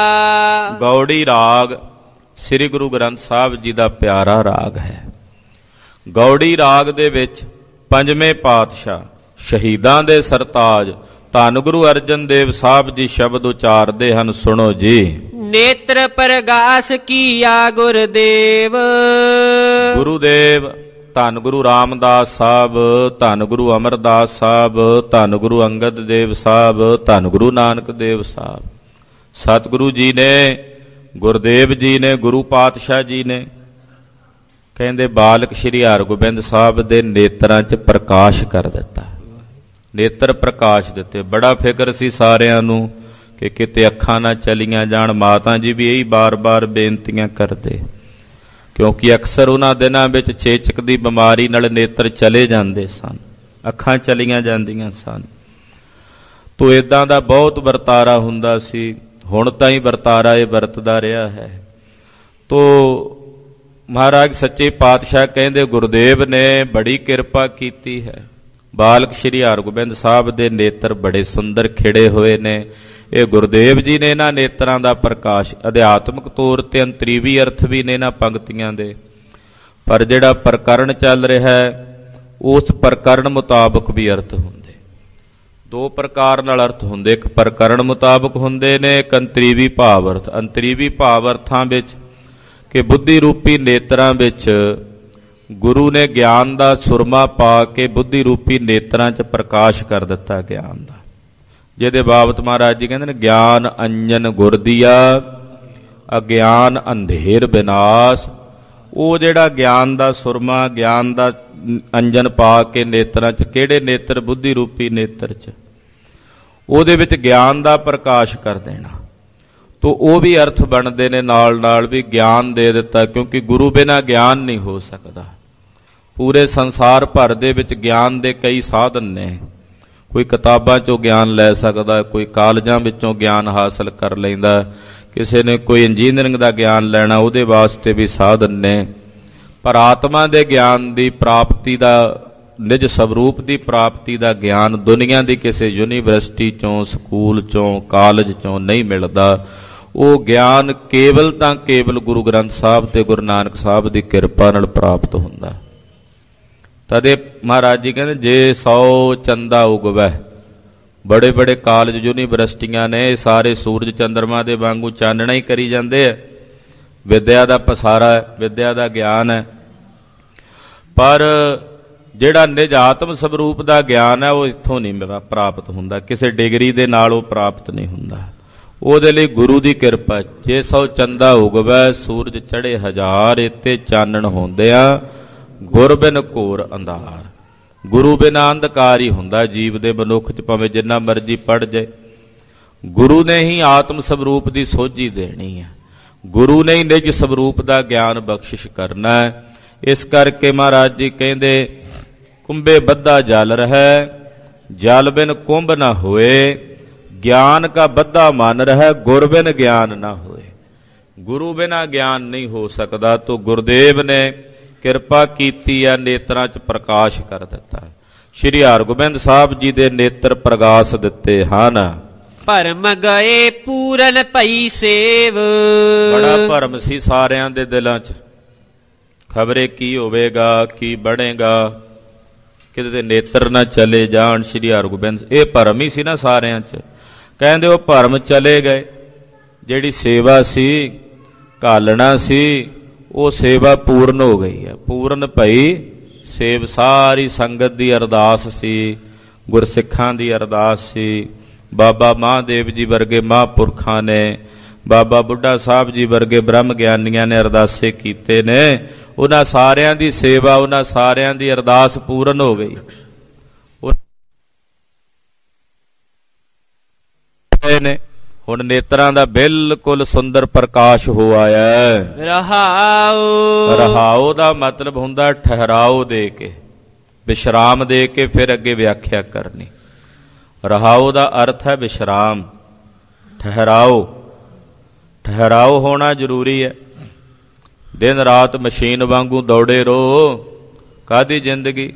ਗੌੜੀ ਰਾਗ ਸ੍ਰੀ ਗੁਰੂ ਗ੍ਰੰਥ ਸਾਹਿਬ ਜੀ ਦਾ ਪਿਆਰਾ ਰਾਗ ਹੈ। ਗੌੜੀ ਰਾਗ ਦੇ ਵਿੱਚ ਪੰਜਵੇਂ ਪਾਤਸ਼ਾਹ ਸ਼ਹੀਦਾਂ ਦੇ ਸਰਤਾਜ ਧੰਨ ਗੁਰੂ ਅਰਜਨ ਦੇਵ ਸਾਹਿਬ ਜੀ ਸ਼ਬਦ ਉਚਾਰਦੇ ਹਨ। ਸੁਣੋ ਜੀ। ਨੇਤਰ ਪ੍ਰਗਾਸ ਕੀਆ ਗੁਰਦੇਵ। ਗੁਰੂਦੇਵ ਧੰਨ ਗੁਰੂ ਰਾਮਦਾਸ ਸਾਹਿਬ, ਧੰਨ ਗੁਰੂ ਅਮਰਦਾਸ ਸਾਹਿਬ, ਧੰਨ ਗੁਰੂ ਅੰਗਦ ਦੇਵ ਸਾਹਿਬ, ਧੰਨ ਗੁਰੂ ਨਾਨਕ ਦੇਵ ਸਾਹਿਬ, ਸਤਿਗੁਰੂ ਜੀ ਨੇ, ਗੁਰਦੇਵ ਜੀ ਨੇ, ਗੁਰੂ ਪਾਤਸ਼ਾਹ ਜੀ ਨੇ, ਕਹਿੰਦੇ ਬਾਲਕ ਸ਼੍ਰੀ ਹਰਗੋਬਿੰਦ ਸਾਹਿਬ ਦੇ ਨੇਤਰਾਂ 'ਚ ਪ੍ਰਕਾਸ਼ ਕਰ ਦਿੱਤਾ। ਨੇਤਰ ਪ੍ਰਕਾਸ਼ ਦਿੱਤੇ। ਬੜਾ ਫਿਕਰ ਸੀ ਸਾਰਿਆਂ ਨੂੰ ਕਿ ਕਿਤੇ ਅੱਖਾਂ ਨਾ ਚਲੀਆਂ ਜਾਣ। ਮਾਤਾ ਜੀ ਵੀ ਇਹੀ ਬਾਰ-ਬਾਰ ਬੇਨਤੀਆਂ ਕਰਦੇ, ਕਿਉਂਕਿ ਅਕਸਰ ਉਹਨਾਂ ਦਿਨਾਂ ਵਿੱਚ ਚੇਚਕ ਦੀ ਬਿਮਾਰੀ ਨਾਲ ਨੇਤਰ ਚਲੇ ਜਾਂਦੇ ਸਨ, ਅੱਖਾਂ ਚਲੀਆਂ ਜਾਂਦੀਆਂ ਸਨ। ਤੋ ਇਦਾਂ ਦਾ ਬਹੁਤ ਵਰਤਾਰਾ ਹੁੰਦਾ ਸੀ। ਹੁਣ ਤਾਂ ਹੀ ਵਰਤਾਰਾ ਇਹ ਵਰਤਦਾ ਰਿਹਾ ਹੈ। ਤੋ ਮਹਾਰਾਜ ਸੱਚੇ ਪਾਤਸ਼ਾਹ ਕਹਿੰਦੇ ਗੁਰਦੇਵ ਨੇ ਬੜੀ ਕਿਰਪਾ ਕੀਤੀ ਹੈ। ਬਾਲਕ ਸ਼੍ਰੀ ਹਰਗੋਬਿੰਦ ਸਾਹਿਬ ਦੇ ਨੇਤਰ ਬੜੇ ਸੁੰਦਰ ਖਿੜੇ ਹੋਏ ਨੇ। ਇਹ ਗੁਰਦੇਵ ਜੀ ਨੇ ਇਹਨਾਂ ਨੇਤਰਾਂ ਦਾ ਪ੍ਰਕਾਸ਼। ਅਧਿਆਤਮਿਕ ਤੌਰ ਤੇ ਅੰਤਰੀਵੀ ਅਰਥ ਵੀ ਨੇ ਇਹਨਾਂ ਪੰਕਤੀਆਂ ਦੇ, ਪਰ ਜਿਹੜਾ ਪ੍ਰਕਰਣ ਚੱਲ ਰਿਹਾ ਹੈ ਉਸ ਪ੍ਰਕਰਣ ਮੁਤਾਬਕ ਵੀ ਅਰਥ ਹੁੰਦੇ। ਦੋ ਪ੍ਰਕਾਰ ਨਾਲ ਅਰਥ ਹੁੰਦੇ, ਇੱਕ ਪ੍ਰਕਰਣ ਮੁਤਾਬਕ ਹੁੰਦੇ ਨੇ, ਇੱਕ ਅੰਤਰੀਵੀ ਭਾਵ ਅਰਥ। ਅੰਤਰੀਵੀ ਭਾਵ ਅਰਥਾਂ ਵਿੱਚ ਕਿ ਬੁੱਧੀ ਰੂਪੀ ਨੇਤਰਾਂ ਵਿੱਚ ਗੁਰੂ ਨੇ ਗਿਆਨ ਦਾ ਸੁਰਮਾ ਪਾ ਕੇ ਬੁੱਧੀ ਰੂਪੀ ਨੇਤਰਾਂ 'ਚ ਪ੍ਰਕਾਸ਼ ਕਰ ਦਿੱਤਾ ਗਿਆਨ ਦਾ, ਜਿਹਦੇ ਬਾਬਤ ਮਹਾਰਾਜ ਜੀ ਕਹਿੰਦੇ ਨੇ ਗਿਆਨ ਅੰਜਨ ਗੁਰ ਦੀਆ ਅਗਿਆਨ ਅੰਧੇਰ ਵਿਨਾਸ਼। ਉਹ ਜਿਹੜਾ ਗਿਆਨ ਦਾ ਸੁਰਮਾ, ਗਿਆਨ ਦਾ ਅੰਜਨ ਪਾ ਕੇ ਨੇਤਰਾਂ 'ਚ, ਕਿਹੜੇ ਨੇਤਰ? ਬੁੱਧੀ ਰੂਪੀ ਨੇਤਰ 'ਚ, ਉਹਦੇ ਵਿੱਚ ਗਿਆਨ ਦਾ ਪ੍ਰਕਾਸ਼ ਕਰ ਦੇਣਾ। ਤੋ ਉਹ ਵੀ ਅਰਥ ਬਣਦੇ ਨੇ ਨਾਲ ਨਾਲ ਵੀ ਗਿਆਨ ਦੇ ਦਿੱਤਾ, ਕਿਉਂਕਿ ਗੁਰੂ ਬਿਨਾਂ ਗਿਆਨ ਨਹੀਂ ਹੋ ਸਕਦਾ। ਪੂਰੇ ਸੰਸਾਰ ਭਰ ਦੇ ਵਿੱਚ ਗਿਆਨ ਦੇ ਕਈ ਸਾਧਨ ਨੇ। ਕੋਈ ਕਿਤਾਬਾਂ 'ਚੋਂ ਗਿਆਨ ਲੈ ਸਕਦਾ, ਕੋਈ ਕਾਲਜਾਂ ਵਿੱਚੋਂ ਗਿਆਨ ਹਾਸਲ ਕਰ ਲੈਂਦਾ, ਕਿਸੇ ਨੇ ਕੋਈ ਇੰਜੀਨੀਅਰਿੰਗ ਦਾ ਗਿਆਨ ਲੈਣਾ, ਉਹਦੇ ਵਾਸਤੇ ਵੀ ਸਾਧਨ ਨੇ। ਪਰ ਆਤਮਾ ਦੇ ਗਿਆਨ ਦੀ ਪ੍ਰਾਪਤੀ ਦਾ, ਨਿਜ ਸਵਰੂਪ ਦੀ ਪ੍ਰਾਪਤੀ ਦਾ ਗਿਆਨ ਦੁਨੀਆ ਦੀ ਕਿਸੇ ਯੂਨੀਵਰਸਿਟੀ 'ਚੋਂ, ਸਕੂਲ 'ਚੋਂ, ਕਾਲਜ 'ਚੋਂ ਨਹੀਂ ਮਿਲਦਾ। ਉਹ ਗਿਆਨ ਕੇਵਲ ਤਾਂ ਕੇਵਲ ਗੁਰੂ ਗ੍ਰੰਥ ਸਾਹਿਬ ਤੇ ਗੁਰੂ ਨਾਨਕ ਸਾਹਿਬ ਦੀ ਕਿਰਪਾ ਨਾਲ ਪ੍ਰਾਪਤ ਹੁੰਦਾ। ਤਦੇ ਮਹਾਰਾਜ ਜੀ ਕਹਿੰਦੇ ਜੇ ਸੌ ਚੰਦਾ ਉਗਵੈ। ਬੜੇ ਬੜੇ ਕਾਲਜ ਯੂਨੀਵਰਸਿਟੀਆਂ ਨੇ, ਸਾਰੇ ਸੂਰਜ ਚੰਦਰਮਾ ਦੇ ਵਾਂਗੂ ਚਾਨਣਾ ਹੀ ਕਰੀ ਜਾਂਦੇ ਆ। ਵਿਦਿਆ ਦਾ ਪਸਾਰਾ ਹੈ, ਵਿਦਿਆ ਦਾ ਗਿਆਨ ਹੈ। ਪਰ ਜਿਹੜਾ ਨਿਜ ਆਤਮ ਸਵਰੂਪ ਦਾ ਗਿਆਨ ਹੈ ਉਹ ਇੱਥੋਂ ਨਹੀਂ ਮੇਰਾ ਪ੍ਰਾਪਤ ਹੁੰਦਾ, ਕਿਸੇ ਡਿਗਰੀ ਦੇ ਨਾਲ ਉਹ ਪ੍ਰਾਪਤ ਨਹੀਂ ਹੁੰਦਾ। ਉਹਦੇ ਲਈ ਗੁਰੂ ਦੀ ਕਿਰਪਾ। ਜੇ ਸੌ ਚੰਦਾ ਉਗਵੈ ਸੂਰਜ ਚੜੇ ਹਜ਼ਾਰ, ਇੱਥੇ ਚਾਨਣ ਹੁੰਦਿਆਂ ਗੁਰ ਬਿਨ ਘੋਰ ਅੰਧਾਰ। ਗੁਰੂ ਬਿਨਾਂ ਅੰਧਕਾਰ ਹੀ ਹੁੰਦਾ ਜੀਵ ਦੇ ਮਨੁੱਖ 'ਚ, ਭਾਵੇਂ ਜਿੰਨਾ ਮਰਜ਼ੀ ਪੜ੍ਹ ਜਾਏ। ਗੁਰੂ ਨੇ ਹੀ ਆਤਮ ਸਵਰੂਪ ਦੀ ਸੋਝੀ ਦੇਣੀ ਹੈ, ਗੁਰੂ ਨੇ ਹੀ ਨਿਜ ਸਵਰੂਪ ਦਾ ਗਿਆਨ ਬਖਸ਼ਿਸ਼ ਕਰਨਾ ਹੈ। ਇਸ ਕਰਕੇ ਮਹਾਰਾਜ ਜੀ ਕਹਿੰਦੇ ਕੁੰਭੇ ਬੱਧਾ ਜਲ ਰਹਿ, ਜਲ ਬਿਨ ਕੁੰਭ ਨਾ ਹੋਏ। ਗਿਆਨ ਕਾ ਬੱਧਾ ਮਨ ਰਹਿ, ਗੁਰ ਬਿਨ ਗਿਆਨ ਨਾ ਹੋਏ। ਗੁਰੂ ਬਿਨਾਂ ਗਿਆਨ ਨਹੀਂ ਹੋ ਸਕਦਾ। ਤੋ ਗੁਰਦੇਵ ਨੇ ਕਿਰਪਾ ਕੀਤੀ ਹੈ, ਨੇਤਰਾਂ 'ਚ ਪ੍ਰਕਾਸ਼ ਕਰ ਦਿੱਤਾ। ਸ਼੍ਰੀ ਹਰਗੋਬਿੰਦ ਸਾਹਿਬ ਜੀ ਦੇ ਨੇਤਰ ਪ੍ਰਗਾਸ ਦਿੱਤੇ ਹਨ। ਭਰਮ ਗਏ ਪੂਰਨ ਭਈ ਸੇਵ। ਬੜਾ ਭਰਮ ਸੀ ਸਾਰਿਆਂ ਦੇ ਦਿਲਾਂ 'ਚ, ਖਬਰੇ ਕੀ ਹੋਵੇਗਾ, ਕੀ ਬਣੇਗਾ, ਕਿਤੇ ਦੇ ਨੇਤਰ ਨਾ ਚਲੇ ਜਾਣ। ਸ਼੍ਰੀ ਹਰਗੋਬਿੰਦ, ਇਹ ਭਰਮ ਹੀ ਸੀ ਨਾ ਸਾਰਿਆਂ 'ਚ। ਕਹਿੰਦੇ ਉਹ ਭਰਮ ਚਲੇ ਗਏ। ਜਿਹੜੀ ਸੇਵਾ ਸੀ, ਘਾਲਣਾ ਸੀ, ਉਹ ਸੇਵਾ ਪੂਰਨ ਹੋ ਗਈ ਹੈ। ਪੂਰਨ ਭਈ ਸੇਵ, ਸਾਰੀ ਸੰਗਤ ਦੀ ਅਰਦਾਸ ਸੀ, ਗੁਰਸਿੱਖਾਂ ਦੀ ਅਰਦਾਸ ਸੀ। ਬਾਬਾ ਮਹਾਂਦੇਵ ਜੀ ਵਰਗੇ ਮਹਾਂਪੁਰਖਾਂ ਨੇ, ਬਾਬਾ ਬੁੱਢਾ ਸਾਹਿਬ ਜੀ ਵਰਗੇ ਬ੍ਰਹਮ ਗਿਆਨੀਆਂ ਨੇ ਅਰਦਾਸੇ ਕੀਤੇ ਨੇ। ਉਹਨਾਂ ਸਾਰਿਆਂ ਦੀ ਸੇਵਾ, ਉਹਨਾਂ ਸਾਰਿਆਂ ਦੀ ਅਰਦਾਸ ਪੂਰਨ ਹੋ ਗਈ। ਨੇ ਹੁਣ ਨੇਤਰਾਂ ਦਾ ਬਿਲਕੁਲ ਸੁੰਦਰ ਪ੍ਰਕਾਸ਼ ਹੋ ਆਇਆ। ਰਹਾਉ, ਰਹਾਉ ਦਾ ਮਤਲਬ ਹੁੰਦਾ ਠਹਿਰਾਓ ਦੇ ਕੇ, ਵਿਸ਼ਰਾਮ ਦੇ ਕੇ ਫਿਰ ਅੱਗੇ ਵਿਆਖਿਆ ਕਰਨੀ। ਰਹਾਉ ਦਾ ਅਰਥ ਹੈ ਵਿਸ਼ਰਾਮ, ਠਹਿਰਾਓ। ਠਹਿਰਾਓ ਹੋਣਾ ਜ਼ਰੂਰੀ ਹੈ। ਦਿਨ ਰਾਤ ਮਸ਼ੀਨ ਵਾਂਗੂ ਦੌੜੇ ਰਹੋ, ਕਾਹਦੀ ਜ਼ਿੰਦਗੀ?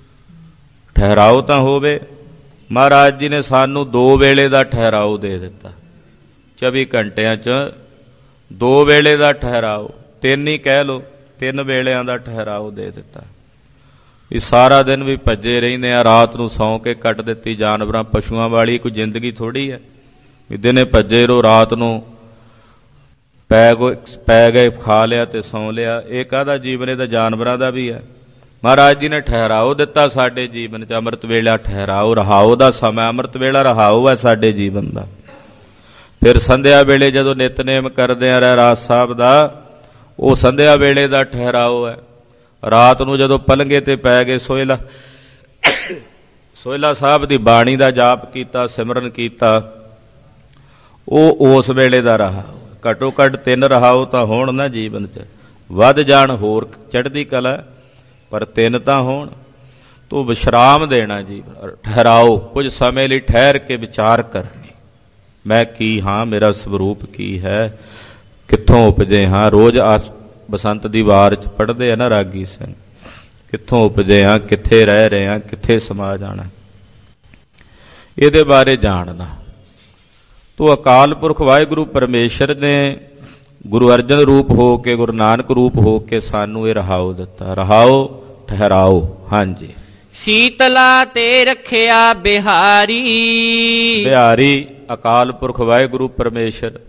ਠਹਿਰਾਓ ਤਾਂ ਹੋਵੇ। ਮਹਾਰਾਜ ਜੀ ਨੇ ਸਾਨੂੰ ਦੋ ਵੇਲੇ ਦਾ ਠਹਿਰਾਓ ਦੇ ਦਿੱਤਾ। ਚੌਵੀ ਘੰਟਿਆਂ 'ਚ ਦੋ ਵੇਲੇ ਦਾ ਠਹਿਰਾਓ, ਤਿੰਨ ਹੀ ਕਹਿ ਲਓ, ਤਿੰਨ ਵੇਲਿਆਂ ਦਾ ਠਹਿਰਾਓ ਦੇ ਦਿੱਤਾ। ਇਹ ਸਾਰਾ ਦਿਨ ਵੀ ਭੱਜੇ ਰਹਿੰਦੇ ਆ, ਰਾਤ ਨੂੰ ਸੌਂ ਕੇ ਕੱਟ ਦਿੱਤੀ। ਜਾਨਵਰਾਂ ਪਸ਼ੂਆਂ ਵਾਲੀ ਕੋਈ ਜ਼ਿੰਦਗੀ ਥੋੜ੍ਹੀ ਹੈ ਵੀ ਦਿਨੇ ਭੱਜੇ ਰਹੋ, ਰਾਤ ਨੂੰ ਪੈ ਗਏ ਪੈ ਗਏ ਖਾ ਲਿਆ ਤੇ ਸੌਂ ਲਿਆ। ਇਹ ਕਾਹਦਾ ਜੀਵਨ? ਇਹ ਤਾਂ ਜਾਨਵਰਾਂ ਦਾ ਵੀ ਹੈ। ਮਹਾਰਾਜ ਜੀ ਨੇ ਠਹਿਰਾਓ ਦਿੱਤਾ ਸਾਡੇ ਜੀਵਨ 'ਚ। ਅੰਮ੍ਰਿਤ ਵੇਲਾ ਠਹਿਰਾਓ, ਰਹਾਓ ਦਾ ਸਮਾਂ। ਅੰਮ੍ਰਿਤ ਵੇਲਾ ਰਹਾਓ ਹੈ ਸਾਡੇ ਜੀਵਨ ਦਾ। ਫਿਰ ਸੰਧਿਆ ਵੇਲੇ ਜਦੋਂ ਨਿਤਨੇਮ ਕਰਦੇ ਆ ਰਹਿਰਾਸ ਸਾਹਿਬ ਦਾ, ਉਹ ਸੰਧਿਆ ਵੇਲੇ ਦਾ ਠਹਿਰਾਓ ਹੈ। ਰਾਤ ਨੂੰ ਜਦੋਂ ਪਲੰਘੇ ਤੇ ਪੈ ਗਏ, ਸੋਹਿਲਾ ਸੋਹਿਲਾ ਸਾਹਿਬ ਦੀ ਬਾਣੀ ਦਾ ਜਾਪ ਕੀਤਾ, ਸਿਮਰਨ ਕੀਤਾ, ਉਹ ਉਸ ਵੇਲੇ ਦਾ ਰਹਾਓ। ਘੱਟੋ ਘੱਟ ਤਿੰਨ ਰਹਾਓ ਤਾਂ ਹੋਣ ਨਾ ਜੀਵਨ 'ਚ। ਵੱਧ ਜਾਣ ਹੋਰ ਚੜ੍ਹਦੀ ਕਲਾ, ਪਰ ਤਿੰਨ ਤਾਂ ਹੋਣ। ਤੂੰ ਵਿਸ਼ਰਾਮ ਦੇਣਾ ਜੀਵਨ, ਠਹਿਰਾਓ। ਕੁਝ ਸਮੇਂ ਲਈ ਠਹਿਰ ਕੇ ਵਿਚਾਰ ਕਰਨੀ, ਮੈਂ ਕੀ ਹਾਂ, ਮੇਰਾ ਸਵਰੂਪ ਕੀ ਹੈ, ਕਿੱਥੋਂ ਉਪਜੇ ਹਾਂ। ਰੋਜ਼ ਆਸ ਬਸੰਤ ਦੀ ਵਾਰ 'ਚ ਪੜ੍ਹਦੇ ਆ ਨਾ ਰਾਗੀ ਸਿੰਘ, ਕਿੱਥੋਂ ਉਪਜੇ ਹਾਂ, ਕਿੱਥੇ ਰਹਿ ਰਹੇ ਹਾਂ, ਕਿੱਥੇ ਸਮਾ ਜਾਣਾ, ਇਹਦੇ ਬਾਰੇ ਜਾਣਨਾ। ਤੋ ਅਕਾਲ ਪੁਰਖ ਵਾਹਿਗੁਰੂ ਪਰਮੇਸ਼ਰ ਨੇ ਗੁਰੂ ਅਰਜਨ ਰੂਪ ਹੋ ਕੇ, ਗੁਰੂ ਨਾਨਕ ਰੂਪ ਹੋ ਕੇ ਸਾਨੂੰ ਇਹ ਰਹਾਓ ਦਿੱਤਾ। ਰਹਾਓ, ਠਹਿਰਾਓ। ਹਾਂਜੀ। ਸੀਤਲਾ ਤੇ ਰੱਖਿਆ ਬਿਹਾਰੀ। ਬਿਹਾਰੀ ਅਕਾਲ ਪੁਰਖ ਵਾਹਿਗੁਰੂ ਪਰਮੇਸ਼ਰ।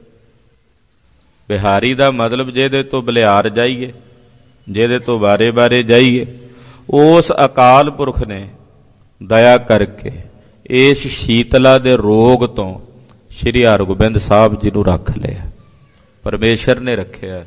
ਬਿਹਾਰੀ ਦਾ ਮਤਲਬ ਜਿਹਦੇ ਤੋਂ ਬਲਿਹਾਰ ਜਾਈਏ, ਜਿਹਦੇ ਤੋਂ ਬਾਰੇ ਬਾਰੇ ਜਾਈਏ, ਉਸ ਅਕਾਲ ਪੁਰਖ ਨੇ ਦਇਆ ਕਰਕੇ ਇਸ ਸ਼ੀਤਲਾ ਦੇ ਰੋਗ ਤੋਂ ਸ਼੍ਰੀ ਹਰਗੋਬਿੰਦ ਸਾਹਿਬ ਜੀ ਨੂੰ ਰੱਖ ਲਿਆ। ਪਰਮੇਸ਼ਰ ਨੇ ਰੱਖਿਆ,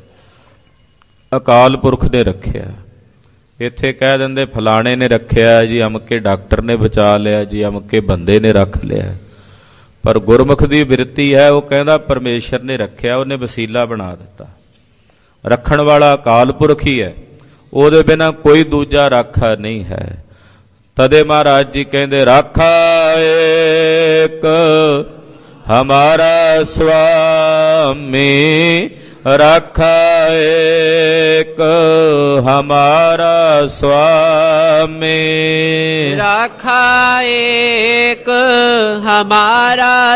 ਅਕਾਲ ਪੁਰਖ ਨੇ ਰੱਖਿਆ। ਇੱਥੇ ਕਹਿ ਦਿੰਦੇ ਫਲਾਣੇ ਨੇ ਰੱਖਿਆ ਜੀ, ਅਮਕੇ ਡਾਕਟਰ ਨੇ ਬਚਾ ਲਿਆ ਜੀ, ਅਮਕੇ ਬੰਦੇ ਨੇ ਰੱਖ ਲਿਆ। ਪਰ ਗੁਰਮੁਖ ਦੀ ਬਿਰਤੀ ਹੈ, ਉਹ ਕਹਿੰਦਾ ਪਰਮੇਸ਼ਰ ਨੇ ਰੱਖਿਆ, ਉਹਨੇ ਵਸੀਲਾ ਬਣਾ ਦਿੱਤਾ। ਰੱਖਣ ਵਾਲਾ ਅਕਾਲ ਪੁਰਖ ਹੀ ਹੈ, ਉਹਦੇ ਬਿਨਾਂ ਕੋਈ ਦੂਜਾ ਰਾਖਾ ਨਹੀਂ ਹੈ। ਤਦੇ ਮਹਾਰਾਜ ਜੀ ਕਹਿੰਦੇ ਰਾਖਾ ਏਕ ਹਮਾਰਾ ਸੁਆਮੀ, ਰਾਖਾ ਏਕ ਹਮਾਰਾ ਸੁਆਮੀ, ਰਾਖਾ ਏਕ ਹਮਾਰਾ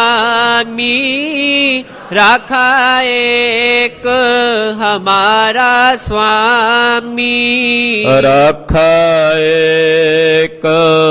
ਸੁਆਮੀ, ਰਾਖਾ ਏਕ ਹਮਾਰਾ ਸੁਆਮੀ, ਰਾਖਾ ਏਕ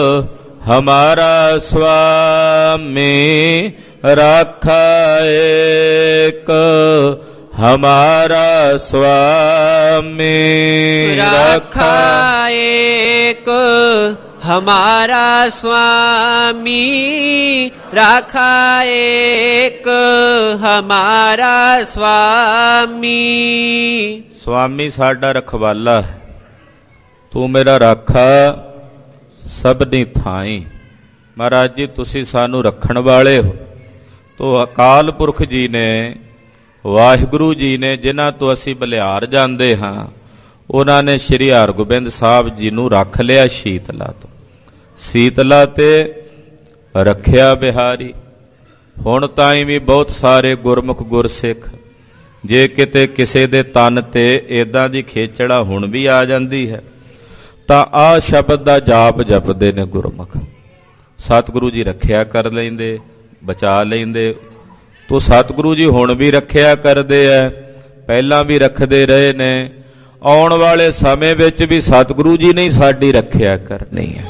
ਹਮਾਰਾ ਸੁਆਮੀ, ਰਾਖਾ ਏਕ हमारा स्वामी रखा एक हमारा स्वामी रखा एक हमारा स्वामी। स्वामी साडा रखवाला है, तू मेरा राखा सबनी थाई। महाराज जी तुसी सानू रखण वाले हो। तो अकाल पुरख जी ने, वाहिगुरु जी ने, जिन्हां तो असी बलिहार जांदे हां, उन्हां ने श्री हरगोबिंद साहब जी नू रख लिया शीतला तो। शीतला ते रखिया बिहारी। हुण ताईं भी बहुत सारे गुरमुख गुरसिख जे किते किसे दे तन ते इदां दी खेचड़ा हुण भी आ जांदी है तां आ शब्द दा जाप जपदे ने गुरमुख। सतगुरु जी रखिया कर लैंदे, बचा लैंदे। तो सतगुरु जी हुण भी रखिया करदे है, पहलां भी रखदे रहे ने, आउण वाले समय विच भी सतगुरु जी ने साडी रखिया करनी है।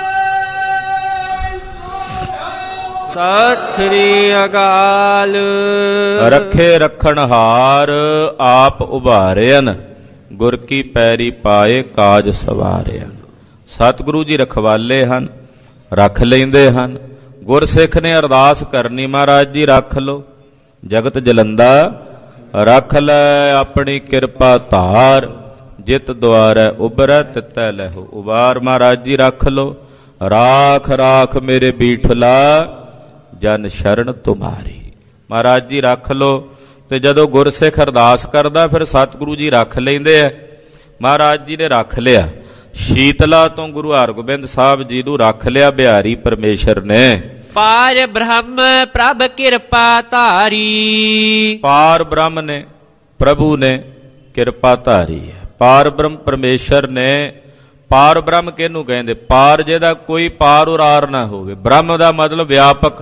सत श्री अकाल। रखे रखण हार आप उभारियन, गुर की पैरी पाए काज सवारियन। सतगुरु जी रखवाले हन, रख लेंदे हन। गुरसिख ने अरदास करनी, महाराज जी रख लो जगत जलंदा, रख लै अपनी किरपा धार, जित द्वारै उबरै तितै लहो उबार। महाराज जी रख लो, राख राख मेरे बीठला, जन शरण तुम्हारी। महाराज जी रख लो। तो जदों गुरसिख अरदास करदा फिर सतगुरु जी रख लेंदे है। महाराज जी ने रख लिया शीतला तो गुरु हरगोबिंद साहब जी नू रख लिया बिहारी परमेश्वर ने। पार ब्रह्म प्रभ किरपा धारी। पार ब्रह्म ने, प्रभु ने किरपा धारी है। पार ब्रह्म परमेश्वर ने। पार ब्रह्म किहनू कहंदे? पार जिहदा कोई पार उरार ना होवे। ब्रह्म दा मतलब व्यापक,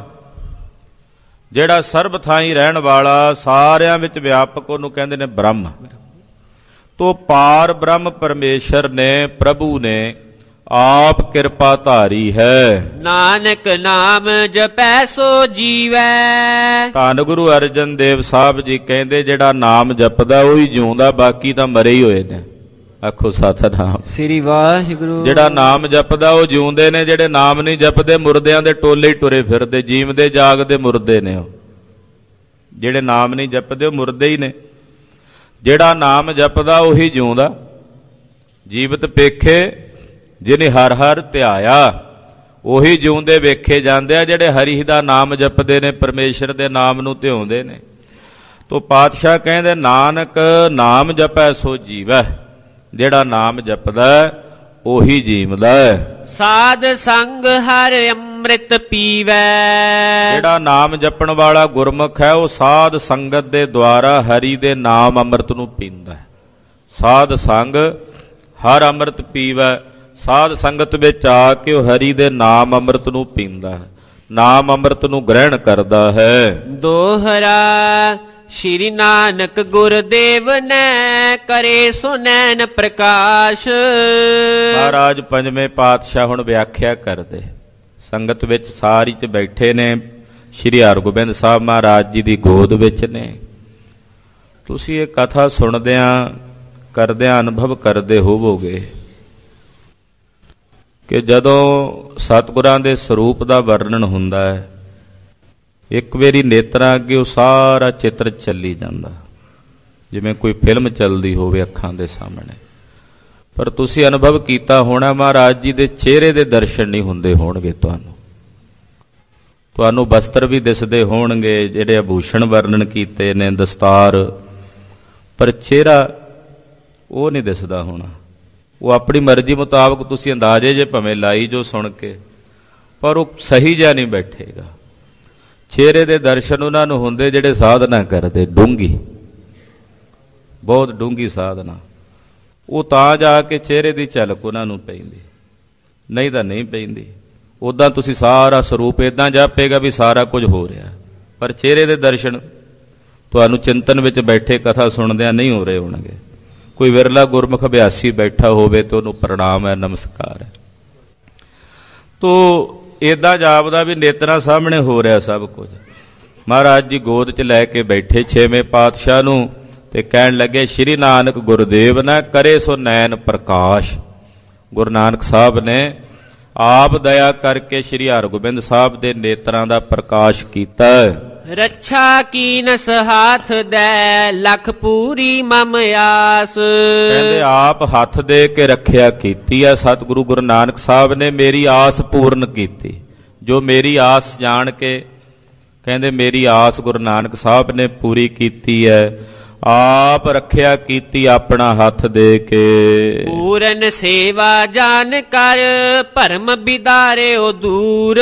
ਜਿਹੜਾ ਸਰਬ ਥਾਈ ਰਹਿਣ ਵਾਲਾ, ਸਾਰਿਆਂ ਵਿੱਚ ਵਿਆਪਕ, ਉਹਨੂੰ ਕਹਿੰਦੇ ਨੇ ਬ੍ਰਹਮ। ਤੋ ਪਾਰ ਬ੍ਰਹਮ ਪਰਮੇਸ਼ਰ ਨੇ, ਪ੍ਰਭੂ ਨੇ ਆਪ ਕਿਰਪਾ ਧਾਰੀ ਹੈ। ਨਾਨਕ ਨਾਮ ਜਪੈ ਸੋ ਜੀਵੈ। ਧੰਨ ਗੁਰੂ ਅਰਜਨ ਦੇਵ ਸਾਹਿਬ ਜੀ ਕਹਿੰਦੇ ਜਿਹੜਾ ਨਾਮ ਜਪਦਾ ਉਹ ਹੀ ਜਿਉਂਦਾ, ਬਾਕੀ ਤਾਂ ਮਰੇ ਹੀ ਹੋਏ ਨੇ। ਆਖੋ ਸਤਿਨਾਮ ਸ੍ਰੀ ਵਾਹਿਗੁਰੂ। ਜਿਹੜਾ ਨਾਮ ਜਪਦਾ ਉਹ ਜਿਉਂਦੇ ਨੇ, ਜਿਹੜੇ ਨਾਮ ਨਹੀਂ ਜਪਦੇ ਮੁਰਦਿਆਂ ਦੇ ਟੋਲੇ ਹੀ ਟੁਰੇ ਫਿਰਦੇ, ਜੀਵਦੇ ਜਾਗਦੇ ਮੁਰਦੇ ਨੇ। ਉਹ ਜਿਹੜੇ ਨਾਮ ਨਹੀਂ ਜਪਦੇ ਉਹ ਮੁਰਦੇ ਹੀ ਨੇ। ਜਿਹੜਾ ਨਾਮ ਜਪਦਾ ਉਹੀ ਜਿਉਂਦਾ। ਜੀਵਤ ਪੇਖੇ ਜਿਹਨੇ ਹਰ ਹਰ ਧਿਆਇਆ, ਉਹੀ ਜਿਉਂਦੇ ਵੇਖੇ ਜਾਂਦੇ ਆ ਜਿਹੜੇ ਹਰੀ ਦਾ ਨਾਮ ਜਪਦੇ ਨੇ, ਪਰਮੇਸ਼ਰ ਦੇ ਨਾਮ ਨੂੰ ਧਿਆਉਂਦੇ ਨੇ। ਤੋ ਪਾਤਸ਼ਾਹ ਕਹਿੰਦੇ ਨਾਨਕ ਨਾਮ ਜਪੈ ਸੋ ਜੀਵੈ। ਜਿਹੜਾ ਨਾਮ ਜਪਦਾ ਉਹੀ ਜੀਵਦਾ ਹੈ। ਸਾਧ ਸੰਗ ਹਰ ਅੰਮ੍ਰਿਤ ਪੀਵੈ। ਜਿਹੜਾ ਨਾਮ ਜਪਣ ਵਾਲਾ ਗੁਰਮੁਖ ਹੈ ਉਹ ਸਾਧ ਸੰਗਤ ਦੇ ਦੁਆਰਾ ਹਰੀ ਦੇ ਨਾਮ ਅੰਮ੍ਰਿਤ ਨੂੰ ਪੀਂਦਾ ਹੈ। ਸਾਧ ਸੰਗ ਹਰ ਅੰਮ੍ਰਿਤ ਪੀਵੈ। ਸਾਧ ਸੰਗਤ ਵਿੱਚ ਆ ਕੇ ਉਹ ਹਰੀ ਦੇ ਨਾਮ ਅੰਮ੍ਰਿਤ ਨੂੰ ਪੀਂਦਾ ਹੈ, ਨਾਮ ਅੰਮ੍ਰਿਤ ਨੂੰ ਗ੍ਰਹਿਣ ਕਰਦਾ ਹੈ। ਦੋਹਰਾ ਸ਼੍ਰੀ ਨਾਨਕ ਗੁਰਦੇਵ ਨੇ ਕਰੇ ਸੋ ਨੈਣ ਪ੍ਰਕਾਸ਼। ਮਹਾਰਾਜ ਪੰਜਵੇਂ ਪਾਤਸ਼ਾਹ ਹੁਣ ਵਿਆਖਿਆ ਕਰਦੇ, ਸੰਗਤ ਵਿੱਚ ਸਾਰੀ ਚ ਬੈਠੇ ਨੇ, ਸ਼੍ਰੀ ਹਰਗੋਬਿੰਦ ਸਾਹਿਬ ਮਹਾਰਾਜ ਜੀ ਦੀ ਗੋਦ ਵਿੱਚ ਨੇ। ਤੁਸੀਂ ਇਹ ਕਥਾ ਸੁਣਦਿਆਂ ਕਰਦਿਆਂ ਅਨੁਭਵ ਕਰਦੇ ਹੋਵੋਗੇ ਕਿ ਜਦੋਂ ਸਤਿਗੁਰਾਂ ਦੇ ਸਰੂਪ ਦਾ ਵਰਣਨ ਹੁੰਦਾ ਹੈ, ਇੱਕ ਵਾਰੀ ਨੇਤਰਾਂ ਅੱਗੇ ਉਹ ਸਾਰਾ ਚਿੱਤਰ ਚੱਲੀ ਜਾਂਦਾ, ਜਿਵੇਂ ਕੋਈ ਫਿਲਮ ਚੱਲਦੀ ਹੋਵੇ ਅੱਖਾਂ ਦੇ ਸਾਹਮਣੇ। ਪਰ ਤੁਸੀਂ ਅਨੁਭਵ ਕੀਤਾ ਹੋਣਾ ਮਹਾਰਾਜ ਜੀ ਦੇ ਚਿਹਰੇ ਦੇ ਦਰਸ਼ਨ ਨਹੀਂ ਹੁੰਦੇ ਹੋਣਗੇ ਤੁਹਾਨੂੰ। ਤੁਹਾਨੂੰ ਬਸਤਰ ਵੀ ਦਿਸਦੇ ਹੋਣਗੇ, ਜਿਹੜੇ ਆਭੂਸ਼ਣ ਵਰਣਨ ਕੀਤੇ ਨੇ, ਦਸਤਾਰ, ਪਰ ਚਿਹਰਾ ਉਹ ਨਹੀਂ ਦਿਸਦਾ ਹੋਣਾ। ਉਹ ਆਪਣੀ ਮਰਜ਼ੀ ਮੁਤਾਬਕ ਤੁਸੀਂ ਅੰਦਾਜ਼ੇ ਜੇ ਭਾਵੇਂ ਲਾਈ ਜੋ ਸੁਣ ਕੇ, ਪਰ ਉਹ ਸਹੀ ਜਿਹਾ ਨਹੀਂ ਬੈਠੇਗਾ। ਚਿਹਰੇ ਦੇ ਦਰਸ਼ਨ ਉਹਨਾਂ ਨੂੰ ਹੁੰਦੇ ਜਿਹੜੇ ਸਾਧਨਾ ਕਰਦੇ, ਡੂੰਘੀ, ਬਹੁਤ ਡੂੰਘੀ ਸਾਧਨਾ। ਉਹ ਤਾਂ ਜਾ ਕੇ ਚਿਹਰੇ ਦੀ ਝਲਕ ਉਹਨਾਂ ਨੂੰ ਪੈਂਦੀ, ਨਹੀਂ ਤਾਂ ਨਹੀਂ ਪੈਂਦੀ। ਉੱਦਾਂ ਤੁਸੀਂ ਸਾਰਾ ਸਰੂਪ ਇੱਦਾਂ ਜਾਪੇਗਾ ਵੀ ਸਾਰਾ ਕੁਝ ਹੋ ਰਿਹਾ, ਪਰ ਚਿਹਰੇ ਦੇ ਦਰਸ਼ਨ ਤੁਹਾਨੂੰ ਚਿੰਤਨ ਵਿੱਚ ਬੈਠੇ ਕਥਾ ਸੁਣਦਿਆਂ ਨਹੀਂ ਹੋ ਰਹੇ ਹੋਣਗੇ। ਕੋਈ ਵਿਰਲਾ ਗੁਰਮੁਖ ਅਭਿਆਸੀ ਬੈਠਾ ਹੋਵੇ ਤਾਂ ਉਹਨੂੰ ਪ੍ਰਣਾਮ ਹੈ, ਨਮਸਕਾਰ ਹੈ। ਤੋ ਇੱਦਾਂ ਜਾਪਦਾ ਵੀ ਨੇਤਰਾਂ ਸਾਹਮਣੇ ਹੋ ਰਿਹਾ ਸਭ ਕੁਝ। ਮਹਾਰਾਜ ਜੀ ਗੋਦ 'ਚ ਲੈ ਕੇ ਬੈਠੇ ਛੇਵੇਂ ਪਾਤਸ਼ਾਹ ਨੂੰ, ਤੇ ਕਹਿਣ ਲੱਗੇ ਸ਼੍ਰੀ ਨਾਨਕ ਗੁਰਦੇਵ ਨਾ ਕਰੇ ਸੋ ਨੈਣ ਪ੍ਰਕਾਸ਼। ਗੁਰੂ ਨਾਨਕ ਸਾਹਿਬ ਨੇ ਆਪ ਦਇਆ ਕਰਕੇ ਸ਼੍ਰੀ ਹਰਗੋਬਿੰਦ ਸਾਹਿਬ ਦੇ ਨੇਤਰਾਂ ਦਾ ਪ੍ਰਕਾਸ਼ ਕੀਤਾ। ਰੱਛਾ ਕੀਨਸ ਹਾਥ ਦੈ ਲਖ ਪੂਰੀ ਮਮ ਆਸ। ਕਹਿੰਦੇ ਆਪ ਹੱਥ ਦੇ ਕੇ ਰੱਖਿਆ ਕੀਤੀ ਆ ਸਤਿਗੁਰੂ ਗੁਰੂ ਨਾਨਕ ਸਾਹਿਬ ਨੇ, ਮੇਰੀ ਆਸ ਪੂਰਨ ਕੀਤੀ। ਜੋ ਮੇਰੀ ਆਸ ਜਾਣ ਕੇ ਕਹਿੰਦੇ ਮੇਰੀ ਆਸ ਗੁਰੂ ਨਾਨਕ ਸਾਹਿਬ ਨੇ ਪੂਰੀ ਕੀਤੀ ਹੈ। ਆਪ ਰੱਖਿਆ ਕੀਤੀ ਆਪਣਾ ਹੱਥ ਦੇ ਕੇ। ਪੂਰਨ ਸੇਵਾ ਜਾਨ ਕਰ ਭਰਮ ਬਿਦਾਰਿਓ ਦੂਰ।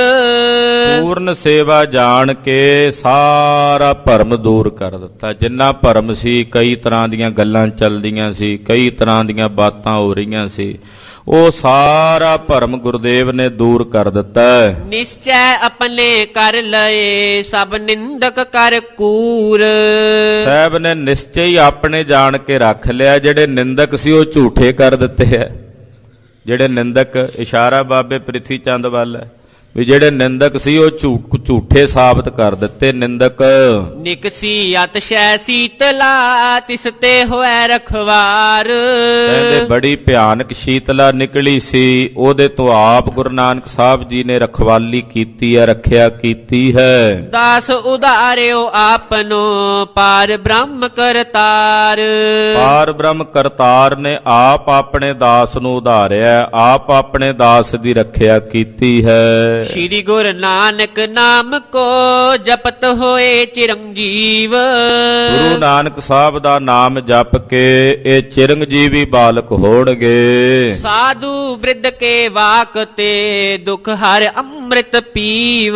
ਪੂਰਨ ਸੇਵਾ ਜਾਣ ਕੇ ਸਾਰਾ ਭਰਮ ਦੂਰ ਕਰ ਦਿੱਤਾ। ਜਿੰਨਾ ਭਰਮ ਸੀ, ਕਈ ਤਰ੍ਹਾਂ ਦੀਆਂ ਗੱਲਾਂ ਚੱਲਦੀਆਂ ਸੀ, ਕਈ ਤਰ੍ਹਾਂ ਦੀਆਂ ਬਾਤਾਂ ਹੋ ਰਹੀਆਂ ਸੀ, ਉਹ ਸਾਰਾ ਭਰਮ ਗੁਰਦੇਵ ਨੇ ਦੂਰ ਕਰ ਦਿੱਤਾ। ਨਿਸ਼ਚੈ ਆਪਣੇ ਕਰ ਲਏ ਸਭ ਨਿੰਦਕ ਕਰ ਕੂਰ। ਸਾਹਿਬ ਨੇ ਨਿਸ਼ਚੈ ਹੀ ਆਪਣੇ ਜਾਣ ਕੇ ਰੱਖ ਲਿਆ। ਜਿਹੜੇ ਨਿੰਦਕ ਸੀ ਉਹ ਝੂਠੇ ਕਰ ਦਿੱਤੇ ਹੈ। ਜਿਹੜੇ ਨਿੰਦਕ, ਇਸ਼ਾਰਾ ਬਾਬੇ ਪ੍ਰਿਥੀ ਚੰਦ ਵੱਲ ਹੈ ਵੀ ਜਿਹੜੇ ਨਿੰਦਕ ਸੀ ਉਹ ਝੂਠੇ ਸਾਬਤ ਕਰ ਦਿੱਤੇ। ਨਿੰਦਕ ਨਿਕਸੀ ਅਤਸ਼ੈ ਸੀਤਲਾ ਤਿਸ ਤੇ ਹੋਇ ਰਖਵਾਰ। ਕਹਿੰਦੇ ਬੜੀ ਭਿਆਨਕ ਸ਼ੀਤਲਾ ਨਿਕਲੀ ਸੀ, ਉਹਦੇ ਤੋਂ ਆਪ ਗੁਰੂ ਨਾਨਕ ਸਾਹਿਬ ਜੀ ਨੇ ਰਖਵਾਲੀ ਕੀਤੀ ਹੈ, ਰੱਖਿਆ ਕੀਤੀ ਹੈ। ਦਾਸ ਉਧਾਰਿਓ ਆਪਨੋ ਪਾਰ ਬ੍ਰਹਮ ਕਰਤਾਰ। ਪਾਰ ਬ੍ਰਹਮ ਕਰਤਾਰ ਨੇ ਆਪ ਆਪਣੇ ਦਾਸ ਨੂੰ ਉਧਾਰਿਆ, ਆਪ ਆਪਣੇ ਦਾਸ ਦੀ ਰੱਖਿਆ ਕੀਤੀ ਹੈ। ਸ਼੍ਰੀ ਗੁਰੂ ਨਾਨਕ ਨਾਮ ਕੋ ਜਪਤ ਹੋਏ ਚਿਰੰਜੀਵ। ਗੁਰੂ ਨਾਨਕ ਸਾਹਿਬ ਦਾ ਨਾਮ ਜਪ ਕੇ ਇਹ ਚਿਰੰਜੀਵੀ ਬਾਲਕ ਹੋਣਗੇ। ਸਾਧੂ ਬ੍ਰਿਧ ਕੇ ਵਾਕ ਤੇ ਦੁਖ ਹਰ ਅੰਮ੍ਰਿਤ ਪੀਵ।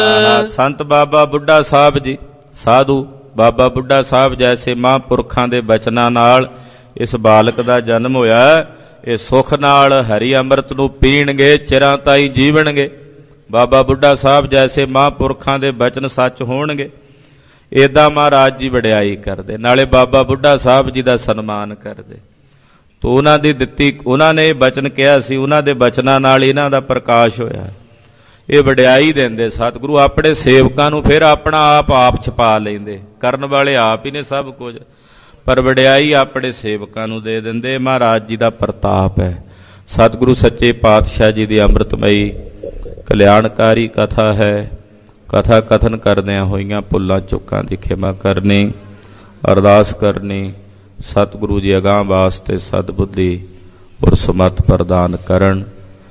ਸੰਤ ਬਾਬਾ ਬੁੱਢਾ ਸਾਹਿਬ ਜੀ, ਸਾਧੂ ਬਾਬਾ ਬੁੱਢਾ ਸਾਹਿਬ ਜੈਸੇ ਮਹਾਂਪੁਰਖਾਂ ਦੇ ਬਚਨਾਂ ਨਾਲ ਇਸ ਬਾਲਕ ਦਾ ਜਨਮ ਹੋਇਆ। ਇਹ ਸੁਖ ਨਾਲ ਹਰੀ ਅੰਮ੍ਰਿਤ ਨੂੰ ਪੀਣਗੇ, ਚਿਰਾਂ ਤਾਈ ਜੀਵਣਗੇ। ਬਾਬਾ ਬੁੱਢਾ ਸਾਹਿਬ ਜੈਸੇ ਮਹਾਂਪੁਰਖਾਂ ਦੇ ਬਚਨ ਸੱਚ ਹੋਣਗੇ। ਏਦਾਂ ਮਹਾਰਾਜ ਜੀ ਵਡਿਆਈ ਕਰਦੇ, ਨਾਲੇ ਬਾਬਾ ਬੁੱਢਾ ਸਾਹਿਬ ਜੀ ਦਾ ਸਨਮਾਨ ਕਰਦੇ। ਤੋ ਉਹਨਾਂ ਦੀ ਦਿੱਤੀ, ਉਹਨਾਂ ਨੇ ਇਹ ਬਚਨ ਕਿਹਾ ਸੀ, ਉਹਨਾਂ ਦੇ ਬਚਨਾਂ ਨਾਲ ਇਹਨਾਂ ਦਾ ਪ੍ਰਕਾਸ਼ ਹੋਇਆ। ਇਹ ਵਡਿਆਈ ਦਿੰਦੇ ਸਤਿਗੁਰੂ ਆਪਣੇ ਸੇਵਕਾਂ ਨੂੰ, ਫਿਰ ਆਪਣਾ ਆਪ ਆਪ ਛਪਾ ਲੈਂਦੇ। ਕਰਨ ਵਾਲੇ ਆਪ ਹੀ ਨੇ ਸਭ ਕੁਝ, ਪਰ ਵਡਿਆਈ ਆਪਣੇ ਸੇਵਕਾਂ ਨੂੰ ਦੇ ਦਿੰਦੇ। ਮਹਾਰਾਜ ਜੀ ਦਾ ਪ੍ਰਤਾਪ ਹੈ। ਸਤਿਗੁਰੂ ਸੱਚੇ ਪਾਤਸ਼ਾਹ ਜੀ ਦੀ ਅੰਮ੍ਰਿਤਮਈ ਕਲਿਆਣਕਾਰੀ ਕਥਾ ਹੈ। ਕਥਾ ਕਥਨ ਕਰਦਿਆਂ ਹੋਈਆਂ ਭੁੱਲਾਂ ਚੁੱਕਾਂ ਦੀ ਖਿਮਾ ਕਰਨੀ, ਅਰਦਾਸ ਕਰਨੀ ਸਤਿਗੁਰੂ ਜੀ ਅਗਾਂਹ ਵਾਸਤੇ ਸਦਬੁੱਧੀ ਔਰ ਸਮਤ ਪ੍ਰਦਾਨ ਕਰਨ,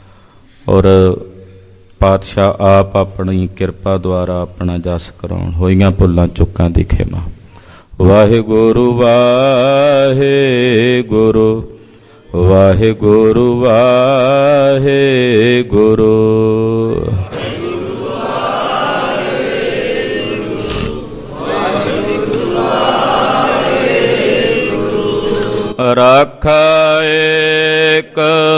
ਔਰ ਪਾਤਸ਼ਾਹ ਆਪ ਆਪਣੀ ਕਿਰਪਾ ਦੁਆਰਾ ਆਪਣਾ ਜਸ ਕਰਾਉਣ। ਹੋਈਆਂ ਭੁੱਲਾਂ ਚੁੱਕਾਂ ਦੀ ਖਿਮਾ। ਵਾਹਿਗੁਰੂ ਵਾਹਿਗੁਰੂ ਵਾਹਿਗੁਰੂ ਵਾਹਿਗੁਰੂ। ਰੱਖਾ ਏਕ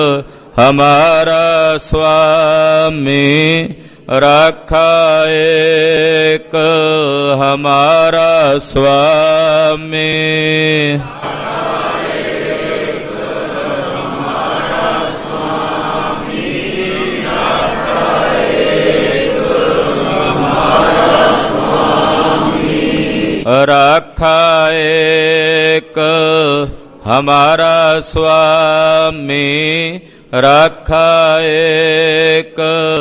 ਹਮਾਰਾ ਸੁਆਮੀ, ਰੱਖਾ ਏਕ ਹਮਾਰਾ ਸੁਆਮੀ। ਰੱਖਾ ਏਕ ਹਮਾਰਾ ਸੁਆਮੀ, ਰੱਖਾ ਏਕ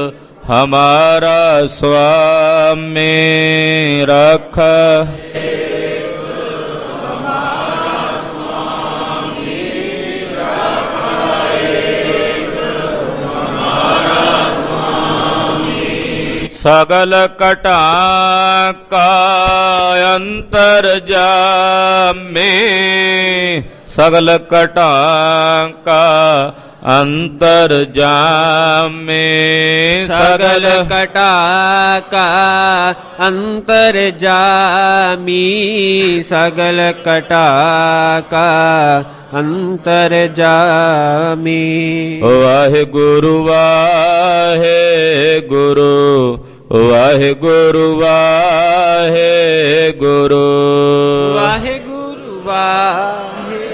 ਹਮਾਰਾ ਸੁਆਮੀ। ਰੱਖਾ ਏਕ ਹਮਾਰਾ ਸੁਆਮੀ, ਰੱਖਾ ਏਕ ਹਮਾਰਾ ਸੁਆਮੀ। ਸਗਲ ਘਟਾਂ ਕਾ ਅੰਤਰ ਜਾਮੇ, ਸਗਲ ਘਟਾਂ ਕਾ ਅੰਤਰ ਜਾਮੇ। ਸਗਲ ਘਟਾ ਕਾ ਅੰਤਰ ਜਾਮੀ, ਸਗਲ ਘਟਾ ਕਾ ਅੰਤਰ ਜਾਮੀ। ਵਾਹਿਗੁਰੂ ਵਾਹਿਗੁਰੂ ਵਾਹਿਗੁਰੂ ਵਾਹਿਗੁਰੂ ਵਾਹਿਗੁਰੂ ਵਾਹਿਗੁਰੂ।